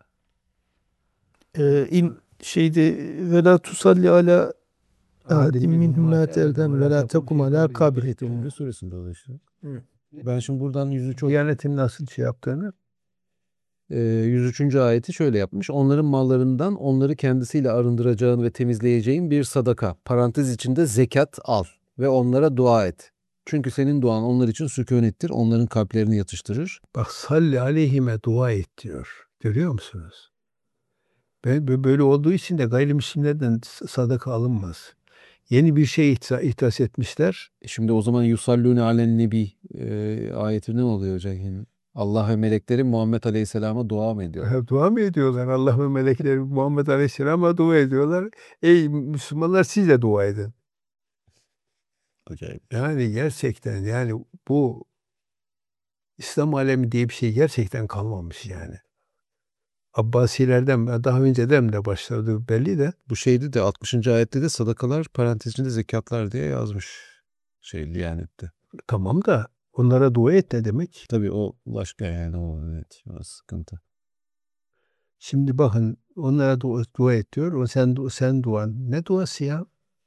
Ve la tusalli ala ahadin minhum mâte elden ve la tekum ala kabiretin. Ne suresinde o işte? Ben şimdi buradan 103 Diyanet'in nasıl şey yaptığını 103. ayeti şöyle yapmış. Onların mallarından onları kendisiyle arındıracağın ve temizleyeceğin bir sadaka. Parantez içinde zekat al ve onlara dua et. Çünkü senin duan onlar için sükunettir. Onların kalplerini yatıştırır. bak salli aleyhime dua et diyor. Görüyor musunuz? Böyle olduğu için de gayrimüslimlerden sadaka alınmaz. Yeni bir şey ihdas etmişler. Şimdi o zaman yusallune alen nebi ayeti ne oluyor hocam? Yani Allah ve melekleri Muhammed Aleyhisselam'a dua mı ediyor? Hep dua mı ediyorlar? Allah ve melekleri Muhammed Aleyhisselam'a dua ediyorlar. Ey Müslümanlar siz de dua edin. Acayip. Yani gerçekten yani bu İslam alemi diye bir şey gerçekten kalmamış yani. Abbasilerden daha önceden de başladı belli de. Bu şeyde de 60. ayette de sadakalar parantez içinde zekatlar diye yazmış. Diyanette. Tamam da onlara dua et ne demek? Tabii o başka yani o evet o sıkıntı. Şimdi bakın onlara dua et diyor. Sen duan. Ne duası ya?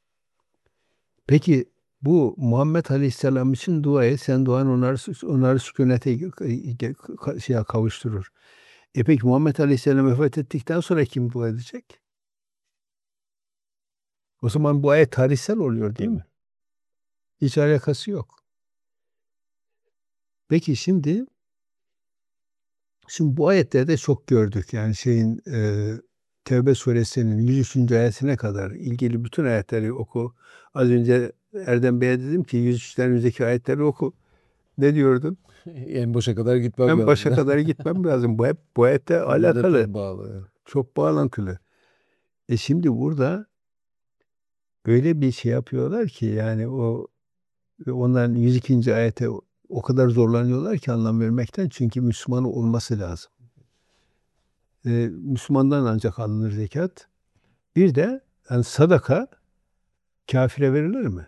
Peki bu Muhammed Aleyhisselam için dua et. Sen duan onları sükunete kavuşturur. Peki Muhammed Aleyhisselam vefat ettikten sonra kim dua edecek? O zaman bu ayet tarihsel oluyor değil mi? Hiç alakası yok. Peki şimdi bu ayetlerde çok gördük. Yani Tevbe suresinin 103. ayetine kadar ilgili bütün ayetleri oku. Az önce Erdem Bey'e dedim ki 103'ten önceki ayetleri oku. Ne diyordun? En başa kadar gitmem Ben lazım. başa kadar gitmem lazım. Bu ayette alakalı. Çok bağlı. Çok bağlantılı. Şimdi burada böyle bir şey yapıyorlar ki yani onların 102. ayete o kadar zorlanıyorlar ki anlam vermekten. Çünkü Müslüman olması lazım. Müslümandan ancak alınır zekat. Bir de yani sadaka kafire verilir mi?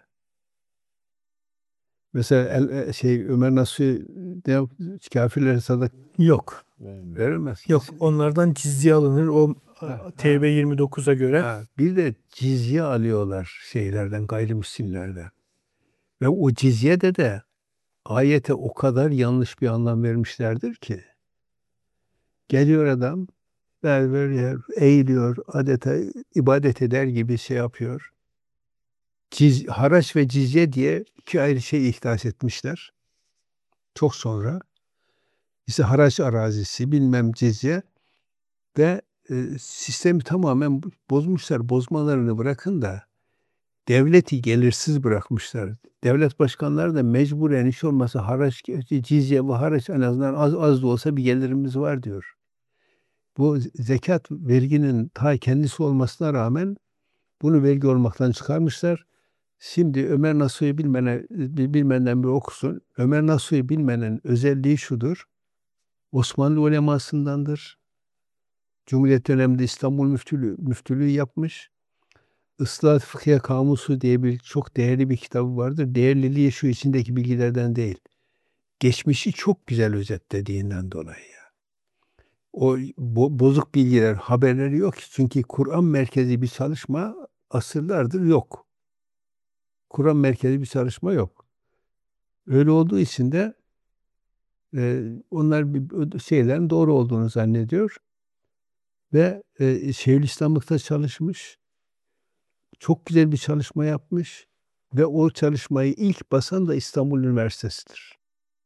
Mesela Ömer Nasuhi kafirlere sadaka Yok. verilmez. Yok. Onlardan cizye alınır. O Tevbe 29'a göre. Bir de cizye alıyorlar gayrimüslimlerden. Ve o cizyede de ayete o kadar yanlış bir anlam vermişlerdir ki. Geliyor adam berber eğiliyor, adeta ibadet eder gibi şey yapıyor. Haraç ve cizye diye iki ayrı şey ihdas etmişler. Çok sonra ise haraç arazisi bilmem cizye ve sistemi tamamen bozmuşlar. Bozmalarını bırakın da devleti gelirsiz bırakmışlar. Devlet başkanları da mecburen hiç olmasa haraç, cizye ve haraç en azından az da olsa bir gelirimiz var diyor. Bu zekat verginin ta kendisi olmasına rağmen bunu vergi olmaktan çıkarmışlar. Şimdi Ömer Nasuhi bilmenden bir okusun. Ömer Nasuhi bilmenin özelliği şudur. Osmanlı ulemasındandır. Cumhuriyet döneminde İstanbul müftülüğü yapmış. Islah Fıkhiye Kamusu diye bir çok değerli bir kitabı vardır. Değerliliği şu içindeki bilgilerden değil. Geçmişi çok güzel özetlediğinden dolayı. O bozuk bilgiler, haberleri yok ki. Çünkü Kur'an merkezi bir çalışma asırlardır yok. Kur'an merkezi bir çalışma yok. Öyle olduğu için de onlar şeylerin doğru olduğunu zannediyor. Ve Şeyhülislamlıkta çalışmış. Çok güzel bir çalışma yapmış. Ve o çalışmayı ilk basan da İstanbul Üniversitesi'dir.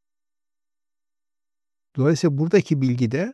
Dolayısıyla buradaki bilgi de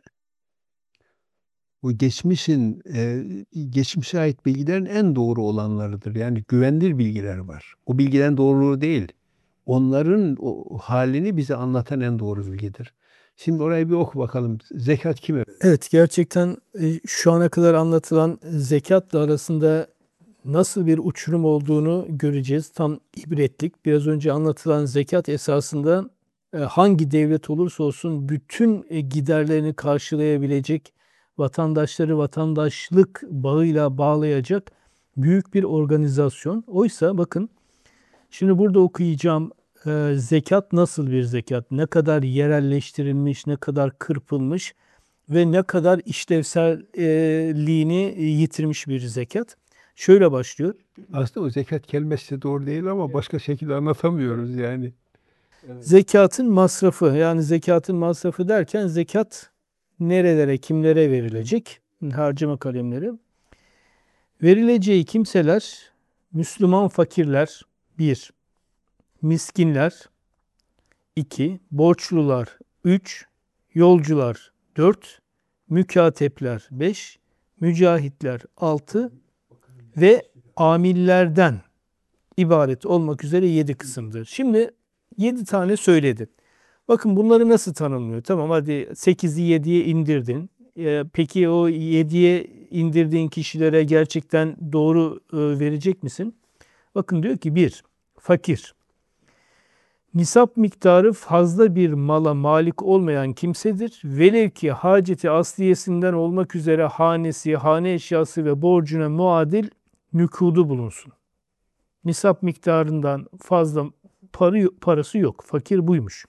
bu geçmişe ait bilgilerin en doğru olanlarıdır. Yani güvenilir bilgiler var. O bilgilerin doğruluğu değil. Onların o halini bize anlatan en doğru bilgidir. Şimdi orayı bir oku bakalım. Zekat kime? Evet, gerçekten şu ana kadar anlatılan zekatla arasında nasıl bir uçurum olduğunu göreceğiz. Tam ibretlik. Biraz önce anlatılan zekat esasında hangi devlet olursa olsun bütün giderlerini karşılayabilecek, vatandaşları vatandaşlık bağıyla bağlayacak büyük bir organizasyon. Oysa bakın şimdi burada okuyacağım zekat nasıl bir zekat? Ne kadar yerelleştirilmiş, ne kadar kırpılmış ve ne kadar işlevselliğini yitirmiş bir zekat. Şöyle başlıyor. Aslında o zekat kelimesi de doğru değil ama başka şekilde anlatamıyoruz yani. Zekatın masrafı, yani zekatın masrafı derken zekat nerelere, kimlere verilecek? Harcama kalemleri. Verileceği kimseler Müslüman fakirler 1, miskinler 2, borçlular 3, yolcular 4, mükatepler 5, mücahitler 6 ve amillerden ibaret olmak üzere 7 kısımdır. Şimdi 7 tane söyledi. Bakın bunları nasıl tanımlıyor? Tamam, hadi 8'i 7'ye indirdin. Peki o 7'ye indirdiğin kişilere gerçekten doğru verecek misin? Bakın diyor ki 1, fakir. Nisap miktarı fazla bir mala malik olmayan kimsedir. Velev ki haceti asliyesinden olmak üzere hanesi, hane eşyası ve borcuna muadil nükudu bulunsun. Nisap miktarından fazla parası yok. Fakir buymuş.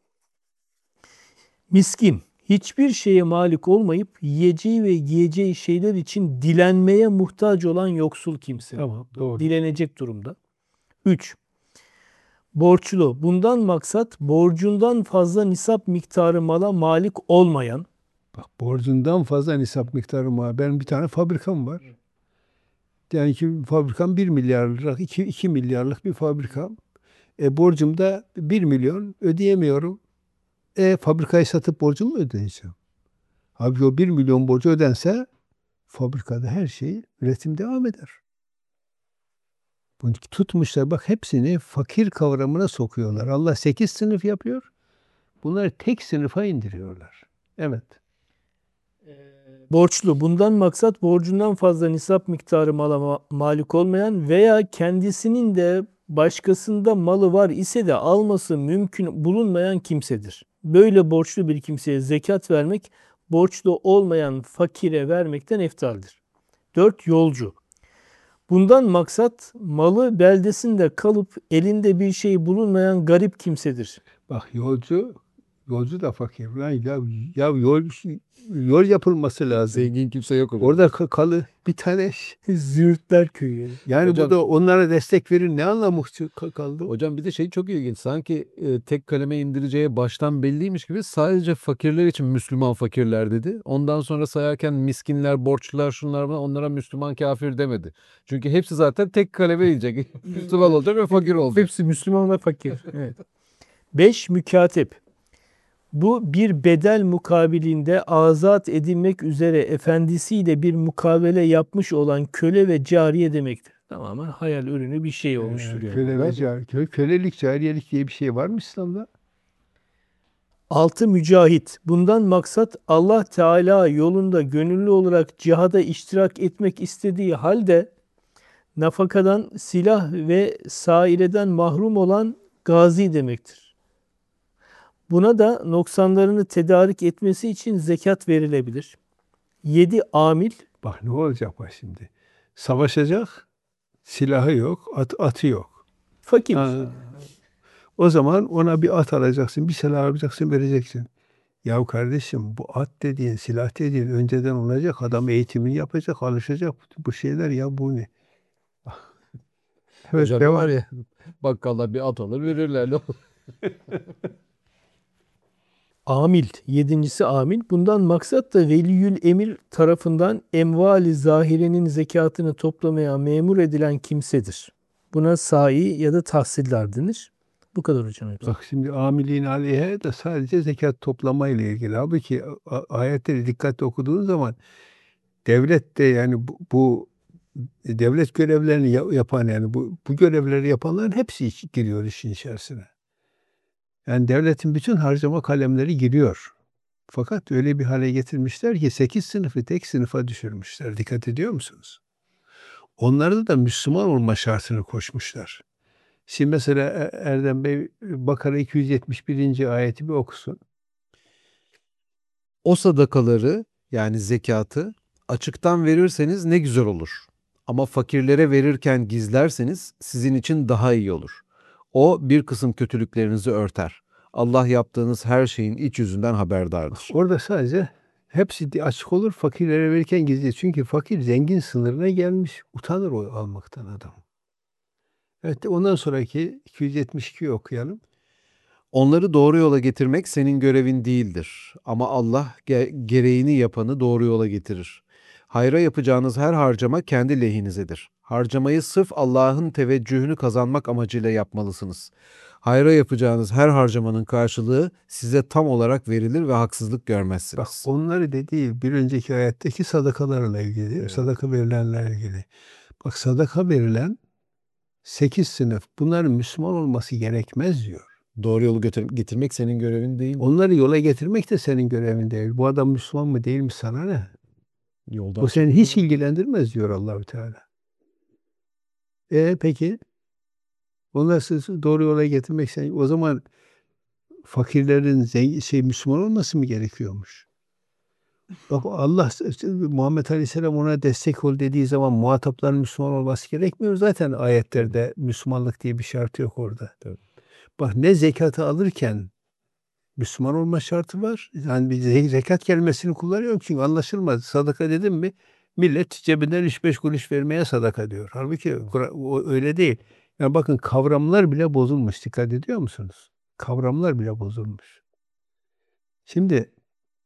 Miskin, hiçbir şeye malik olmayıp yiyeceği ve giyeceği şeyler için dilenmeye muhtaç olan yoksul kimse. Tamam, doğru. Dilenecek durumda. 3. Borçlu. Bundan maksat borcundan fazla nisap miktarı mala malik olmayan. Bak, borcundan fazla nisap miktarı var. Benim bir tane fabrikam var. Yani ki fabrikam 1 milyar lira, 2 milyarlık bir fabrikam. Borcum da 1 milyon, ödeyemiyorum. Fabrikayı satıp borcumu ödeyeceğim. Abi o 1 milyon borcu ödense fabrikada her şey, üretim devam eder. Bunu tutmuşlar, bak hepsini fakir kavramına sokuyorlar. Allah 8 sınıf yapıyor. Bunları tek sınıfa indiriyorlar. Evet. Borçlu. Bundan maksat borcundan fazla nisap miktarı mala malik olmayan veya kendisinin de başkasında malı var ise de alması mümkün bulunmayan kimsedir. Böyle borçlu bir kimseye zekat vermek, borçlu olmayan fakire vermekten eftaldir. 4. Yolcu. Bundan maksat malı beldesinde kalıp elinde bir şey bulunmayan garip kimsedir. Bak yolcu da fakir. Lan ya yol yapılması lazım. Zengin kimse yok orada. Orada kalı bir tane Züğürtler köyü. yani Hocam- bu da onlara destek verir, ne anlamı kaldı? Hocam bir de şey çok ilginç. Sanki tek kaleme indireceği baştan belliymiş gibi sadece fakirler için Müslüman fakirler dedi. Ondan sonra sayarken miskinler, borçlular, şunlar bunlar, onlara Müslüman kafir demedi. Çünkü hepsi zaten tek kaleme inecek. Müslüman olacak ve fakir olacak. Hepsi Müslüman ve fakir. Evet. 5. Mükatep. Bu bir bedel mukabilinde azat edilmek üzere efendisiyle bir mukavele yapmış olan köle ve cariye demektir. Tamamen hayal ürünü bir şey olmuştur yani. Kölelik, cariyelik diye bir şey var mı İslam'da? 6. Mücahit. Bundan maksat Allah Teala yolunda gönüllü olarak cihada iştirak etmek istediği halde nafakadan, silah ve saireden mahrum olan gazi demektir. Buna da noksanlarını tedarik etmesi için zekat verilebilir. 7. Amil. Bak ne olacak bak şimdi. Savaşacak, silahı yok, atı yok. Fakir. O zaman ona bir at alacaksın, bir silah alacaksın, vereceksin. Ya kardeşim, bu at dediğin, silah dediğin önceden olacak. Adam eğitimini yapacak, alışacak. Bu şeyler ya, bu ne? Evet, Hocam devam. var ya, bakkalda bir at alır verirler. Ne olur? Amil. 7.'si amil. Bundan maksat da veliyül emir tarafından emvali zahirenin zekatını toplamaya memur edilen kimsedir. Buna sai ya da tahsildar denir. Bu kadar hocam. Bak şimdi amilin aleyhe de sadece zekat toplamayla ilgili. Halbuki ayetleri dikkatli okuduğun zaman devlet de yani bu devlet görevlerini yapan, yani bu görevleri yapanların hepsi giriyor işin içerisine. Yani devletin bütün harcama kalemleri giriyor. Fakat öyle bir hale getirmişler ki 8 sınıfı tek sınıfa düşürmüşler. Dikkat ediyor musunuz? Onlarda da Müslüman olma şartını koşmuşlar. Şimdi mesela Erdem Bey Bakara 271. ayeti bir okusun. O sadakaları, yani zekatı açıktan verirseniz ne güzel olur. Ama fakirlere verirken gizlerseniz sizin için daha iyi olur. O bir kısım kötülüklerinizi örter. Allah yaptığınız her şeyin iç yüzünden haberdardır. Orada sadece hepsi açık olur, fakirlere verirken gizli. Çünkü fakir zengin sınırına gelmiş. Utanır o almaktan adam. Evet, ondan sonraki 272'yi okuyalım. Onları doğru yola getirmek senin görevin değildir. Ama Allah gereğini yapanı doğru yola getirir. Hayra yapacağınız her harcama kendi lehinizedir. Harcamayı sırf Allah'ın teveccühünü kazanmak amacıyla yapmalısınız. Hayra yapacağınız her harcamanın karşılığı size tam olarak verilir ve haksızlık Bak görmezsiniz. onları dediği bir önceki ayetteki sadakalarla ilgili, Evet. sadaka verilenlerle ilgili. Bak sadaka verilen 8 sınıf. Bunların Müslüman olması gerekmez diyor. Doğru yolu getirmek senin görevin değil. Onları yola getirmek de senin görevin değil. Bu adam Müslüman mı değil mi sana ne? Yoldan Bu seni çıkıyor. hiç ilgilendirmez diyor Allahü Teala. Peki onları doğru yola getirmek sen o zaman fakirlerin Müslüman olması mı gerekiyormuş? Bak Allah Muhammed Aleyhisselam ona destek ol dediği zaman muhatapların Müslüman olması gerekmiyor. Zaten ayetlerde Müslümanlık diye bir şart yok orada. Evet. Bak ne zekatı alırken Müslüman olma şartı var. Yani bir zekat kelimesini kullanıyorum çünkü anlaşılmaz. Sadaka dedim mi millet cebinden 3-5 kuruş vermeye sadaka diyor. Halbuki o öyle değil. Yani bakın kavramlar bile bozulmuş. Dikkat ediyor musunuz? Kavramlar bile bozulmuş. Şimdi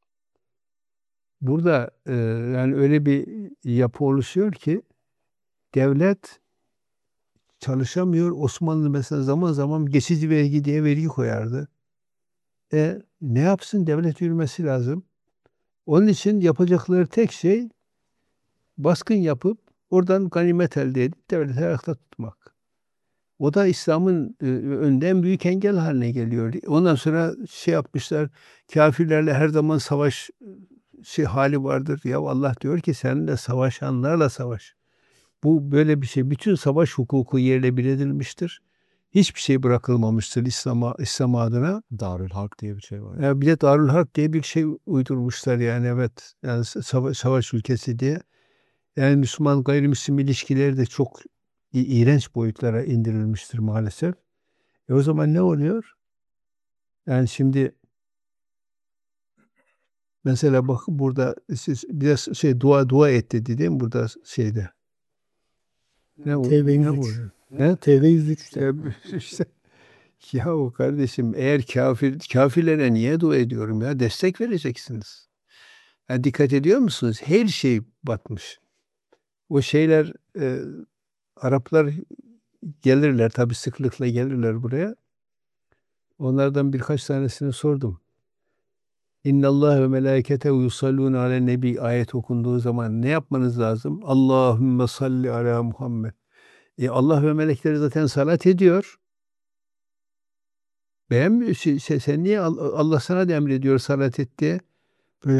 burada yani öyle bir yapı oluşuyor ki devlet çalışamıyor. Osmanlı mesela zaman zaman geçici vergi diye vergi koyardı. Ne yapsın? Devlet yürümesi lazım. Onun için yapacakları tek şey baskın yapıp oradan ganimet elde edip devleti ayakta tutmak. O da İslam'ın önünde en büyük engel haline geliyor. Ondan sonra şey yapmışlar, kafirlerle her zaman savaş hali vardır. Ya Allah diyor ki seninle savaşanlarla savaş. Bu böyle bir şey. Bütün savaş hukuku yerle bir edilmiştir. Hiçbir şey bırakılmamıştır İslam adına. Darül Harp diye bir şey var. Bir de Darül Harp diye bir şey uydurmuşlar yani evet. Yani savaş ülkesi diye. Yani Müslüman gayrimüslim ilişkileri de çok iğrenç boyutlara indirilmiştir maalesef. O zaman ne oluyor? Yani şimdi mesela bak burada biraz dua et dedi değil mi burada şeyde? TV Ne 103. Ne? TV 103'te. İşte ya o kardeşim eğer kafirlere niye dua ediyorum ya? Destek vereceksiniz. Yani dikkat ediyor musunuz? Her şey batmış. O şeyler Araplar gelirler tabii sıklıkla gelirler buraya. Onlardan birkaç tanesini sordum. İnnallâhe ve melâiketehu yusallûne alen nebi ayet okunduğu zaman ne yapmanız lazım? Allahümme salli ala Muhammed. Allah ve melekleri zaten salat ediyor. Beğenmiyor. Sen niye Allah sana da emrediyor salat et diye. Böyle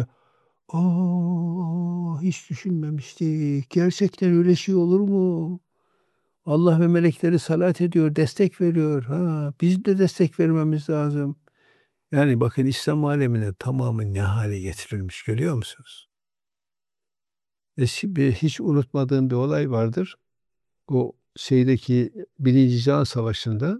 hiç düşünmemiştik. Gerçekten öyle şey olur mu? Allah ve melekleri salat ediyor, destek veriyor. Biz de destek vermemiz lazım. Yani bakın İslam alemine tamamı ne hale getirilmiş görüyor musunuz? Şimdi hiç unutmadığım bir olay vardır. O şeydeki Birinci Cihan Savaşı'nda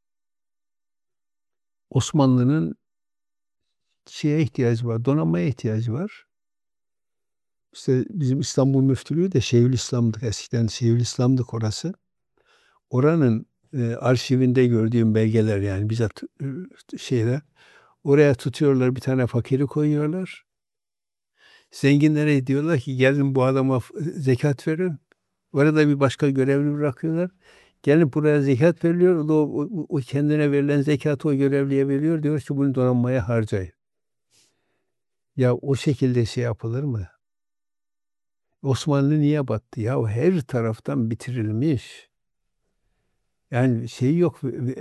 Osmanlı'nın şeye ihtiyacı var, donanmaya ihtiyacı var. İşte bizim İstanbul Müftülüğü de Şeyhülislam'dık. Eskiden Şeyhülislam'dık orası. Oranın arşivinde gördüğüm belgeler yani bizzat şeyler. Oraya tutuyorlar bir tane fakiri koyuyorlar. Zenginlere diyorlar ki gelin bu adama zekat verin. Orada bir başka görevli bırakıyorlar. Gelin buraya zekat veriliyor. O kendine verilen zekatı o görevliye veriyor. Diyor ki bunu donanmaya harcayın. Ya o şekilde şey yapılır mı? Osmanlı niye battı? Ya her taraftan bitirilmiş. Yani şey yok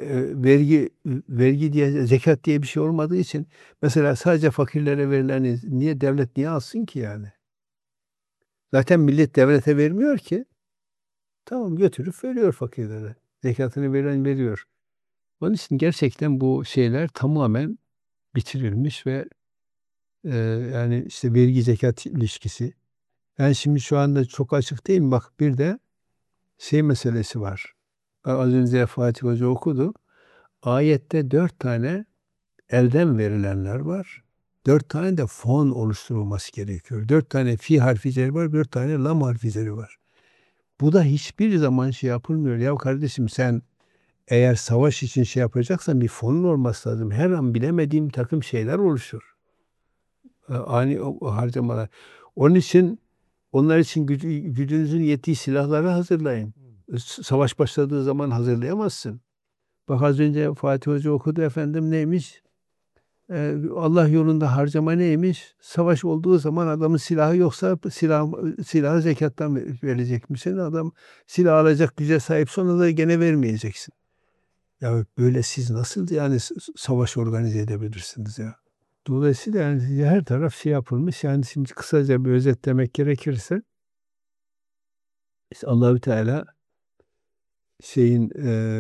vergi diye zekat diye bir şey olmadığı için mesela sadece fakirlere verilen niye devlet niye alsın ki yani? Zaten millet devlete vermiyor ki. Tamam götürüp veriyor fakirlere. Zekatını veren veriyor. Onun için gerçekten bu şeyler tamamen bitirilmiş ve yani işte vergi zekat ilişkisi. Yani şimdi şu anda çok açık değil mi? Bak bir de şey meselesi var. Az önce Fatih Hoca okudu. Ayette 4 tane elden verilenler var. 4 tane de fon oluşturulması gerekiyor. 4 tane fi harfi üzeri var, 4 tane lam harfi üzeri var. Bu da hiçbir zaman şey yapılmıyor. Ya kardeşim sen eğer savaş için şey yapacaksan bir fonun olması lazım. Her an bilemediğim takım şeyler oluşur. Ani harcamalar. Onun için onlar için gücünüzün yettiği silahları hazırlayın. Savaş başladığı zaman hazırlayamazsın. Bak az önce Fatih Hoca okudu efendim neymiş? Allah yolunda harcama neymiş? Savaş olduğu zaman adamın silahı yoksa silahı zekattan verecek misin? Adam silah alacak güce sahip sonra da gene vermeyeceksin. Ya böyle siz nasıl yani savaş organize edebilirsiniz ya? Dolayısıyla yani her taraf şey yapılmış. Yani şimdi kısaca bir özetlemek gerekirse işte Allahü Teala şeyin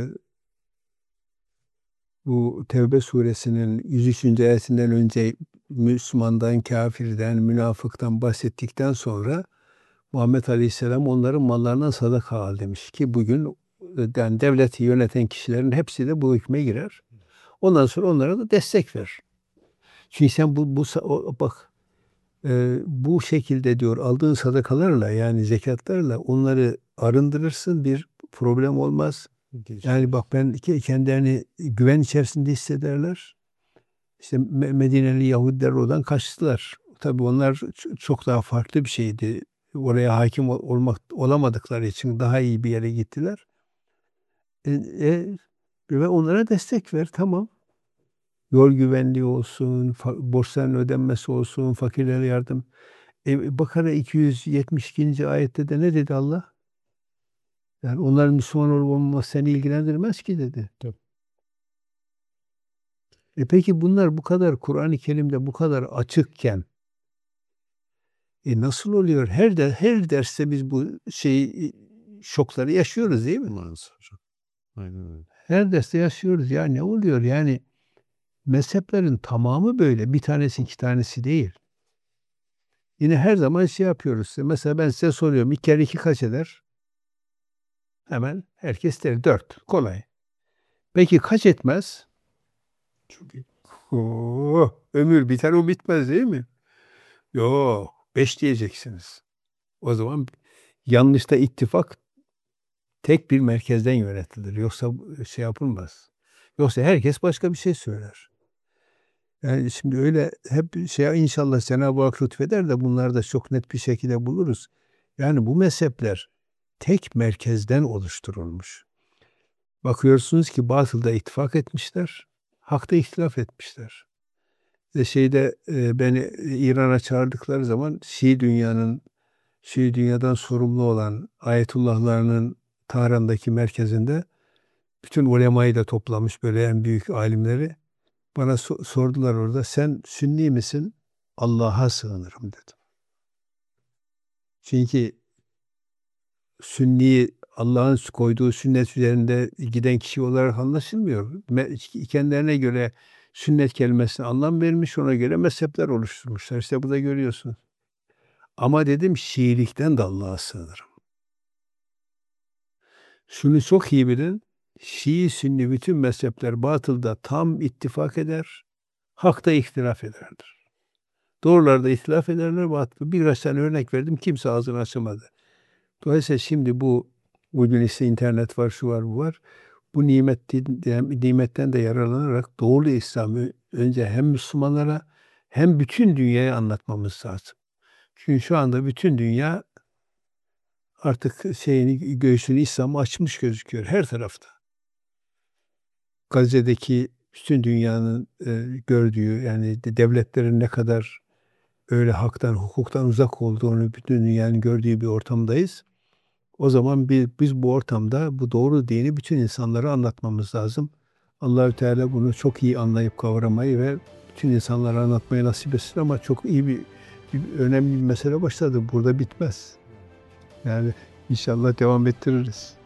bu Tevbe suresinin 103. ayetinden önce Müslümandan, kafirden, münafıktan bahsettikten sonra Muhammed Aleyhisselam onların mallarından sadaka al demiş ki bugün yani devleti yöneten kişilerin hepsi de bu hükme girer. Ondan sonra onlara da destek ver. Çünkü sen bak bu şekilde diyor aldığın sadakalarla yani zekatlarla onları arındırırsın bir problem olmaz. Yani bak ben kendilerini güven içerisinde hissederler. İşte Medineli Yahudiler oradan kaçtılar. Tabii onlar çok daha farklı bir şeydi. Oraya hakim olamadıkları için daha iyi bir yere gittiler. Ve onlara destek ver tamam. Yol güvenliği olsun, borçların ödenmesi olsun, fakirlere yardım. Bakara 272. ayette de ne dedi Allah? Yani onların Müslüman olup olmaması seni ilgilendirmez ki dedi. Tabii. Peki bunlar bu kadar Kur'an-ı Kerim'de bu kadar açıkken nasıl oluyor? Her derste biz bu şokları yaşıyoruz değil mi? Maalesef hocam. Aynen öyle. Her derste yaşıyoruz. Ya ne oluyor? Yani mezheplerin tamamı böyle. Bir tanesi iki tanesi değil. Yine her zaman şey yapıyoruz. Mesela ben size soruyorum. 2 kere 2 kaç eder? Hemen herkes der 4. Kolay. Peki kaç etmez? Çok iyi. Ömür biter o bitmez değil mi? Yok. 5 diyeceksiniz. O zaman yanlışta ittifak tek bir merkezden yönetilir. Yoksa şey yapılmaz. Yoksa herkes başka bir şey söyler. Yani şimdi öyle hep inşallah Cenab-ı Hak lütfeder de bunları da çok net bir şekilde buluruz. Yani bu mezhepler tek merkezden oluşturulmuş. Bakıyorsunuz ki batılda ittifak etmişler, hakta ihtilaf etmişler. Beni İran'a çağırdıkları zaman Şii dünyadan sorumlu olan ayetullahlarının Tahran'daki merkezinde bütün ulemayı da toplamış böyle en büyük alimleri. Bana sordular orada sen Sünni misin? Allah'a sığınırım dedim. Çünkü Sünni Allah'ın koyduğu sünnet üzerinde giden kişi olarak anlaşılmıyor. Kendilerine göre sünnet kelimesine anlam vermiş, ona göre mezhepler oluşturmuşlar. İşte burada görüyorsun. Ama dedim Şiilikten de Allah'a sığınırım. Şunu çok iyi bilin. Şii, Sünni bütün mezhepler batılda tam ittifak eder, hakta ihtilaf ederler. Doğrularda ihtilaf ederler, batıl. Birkaç tane örnek verdim, kimse ağzını açamadı. Dolayısıyla şimdi bugün işte internet var, şu var, bu var. Bu nimetten de yararlanarak doğru İslam'ı önce hem Müslümanlara hem bütün dünyaya anlatmamız lazım. Çünkü şu anda bütün dünya artık göğsünü İslam'a açmış gözüküyor her tarafta. Gazze'deki bütün dünyanın gördüğü yani devletlerin ne kadar öyle haktan, hukuktan uzak olduğunu bütün dünyanın gördüğü bir ortamdayız. O zaman biz bu ortamda bu doğru dini bütün insanlara anlatmamız lazım. Allahü Teala bunu çok iyi anlayıp kavramayı ve bütün insanlara anlatmayı nasip etsin ama çok iyi bir önemli bir mesele başladı. Burada bitmez. Yani inşallah devam ettiririz.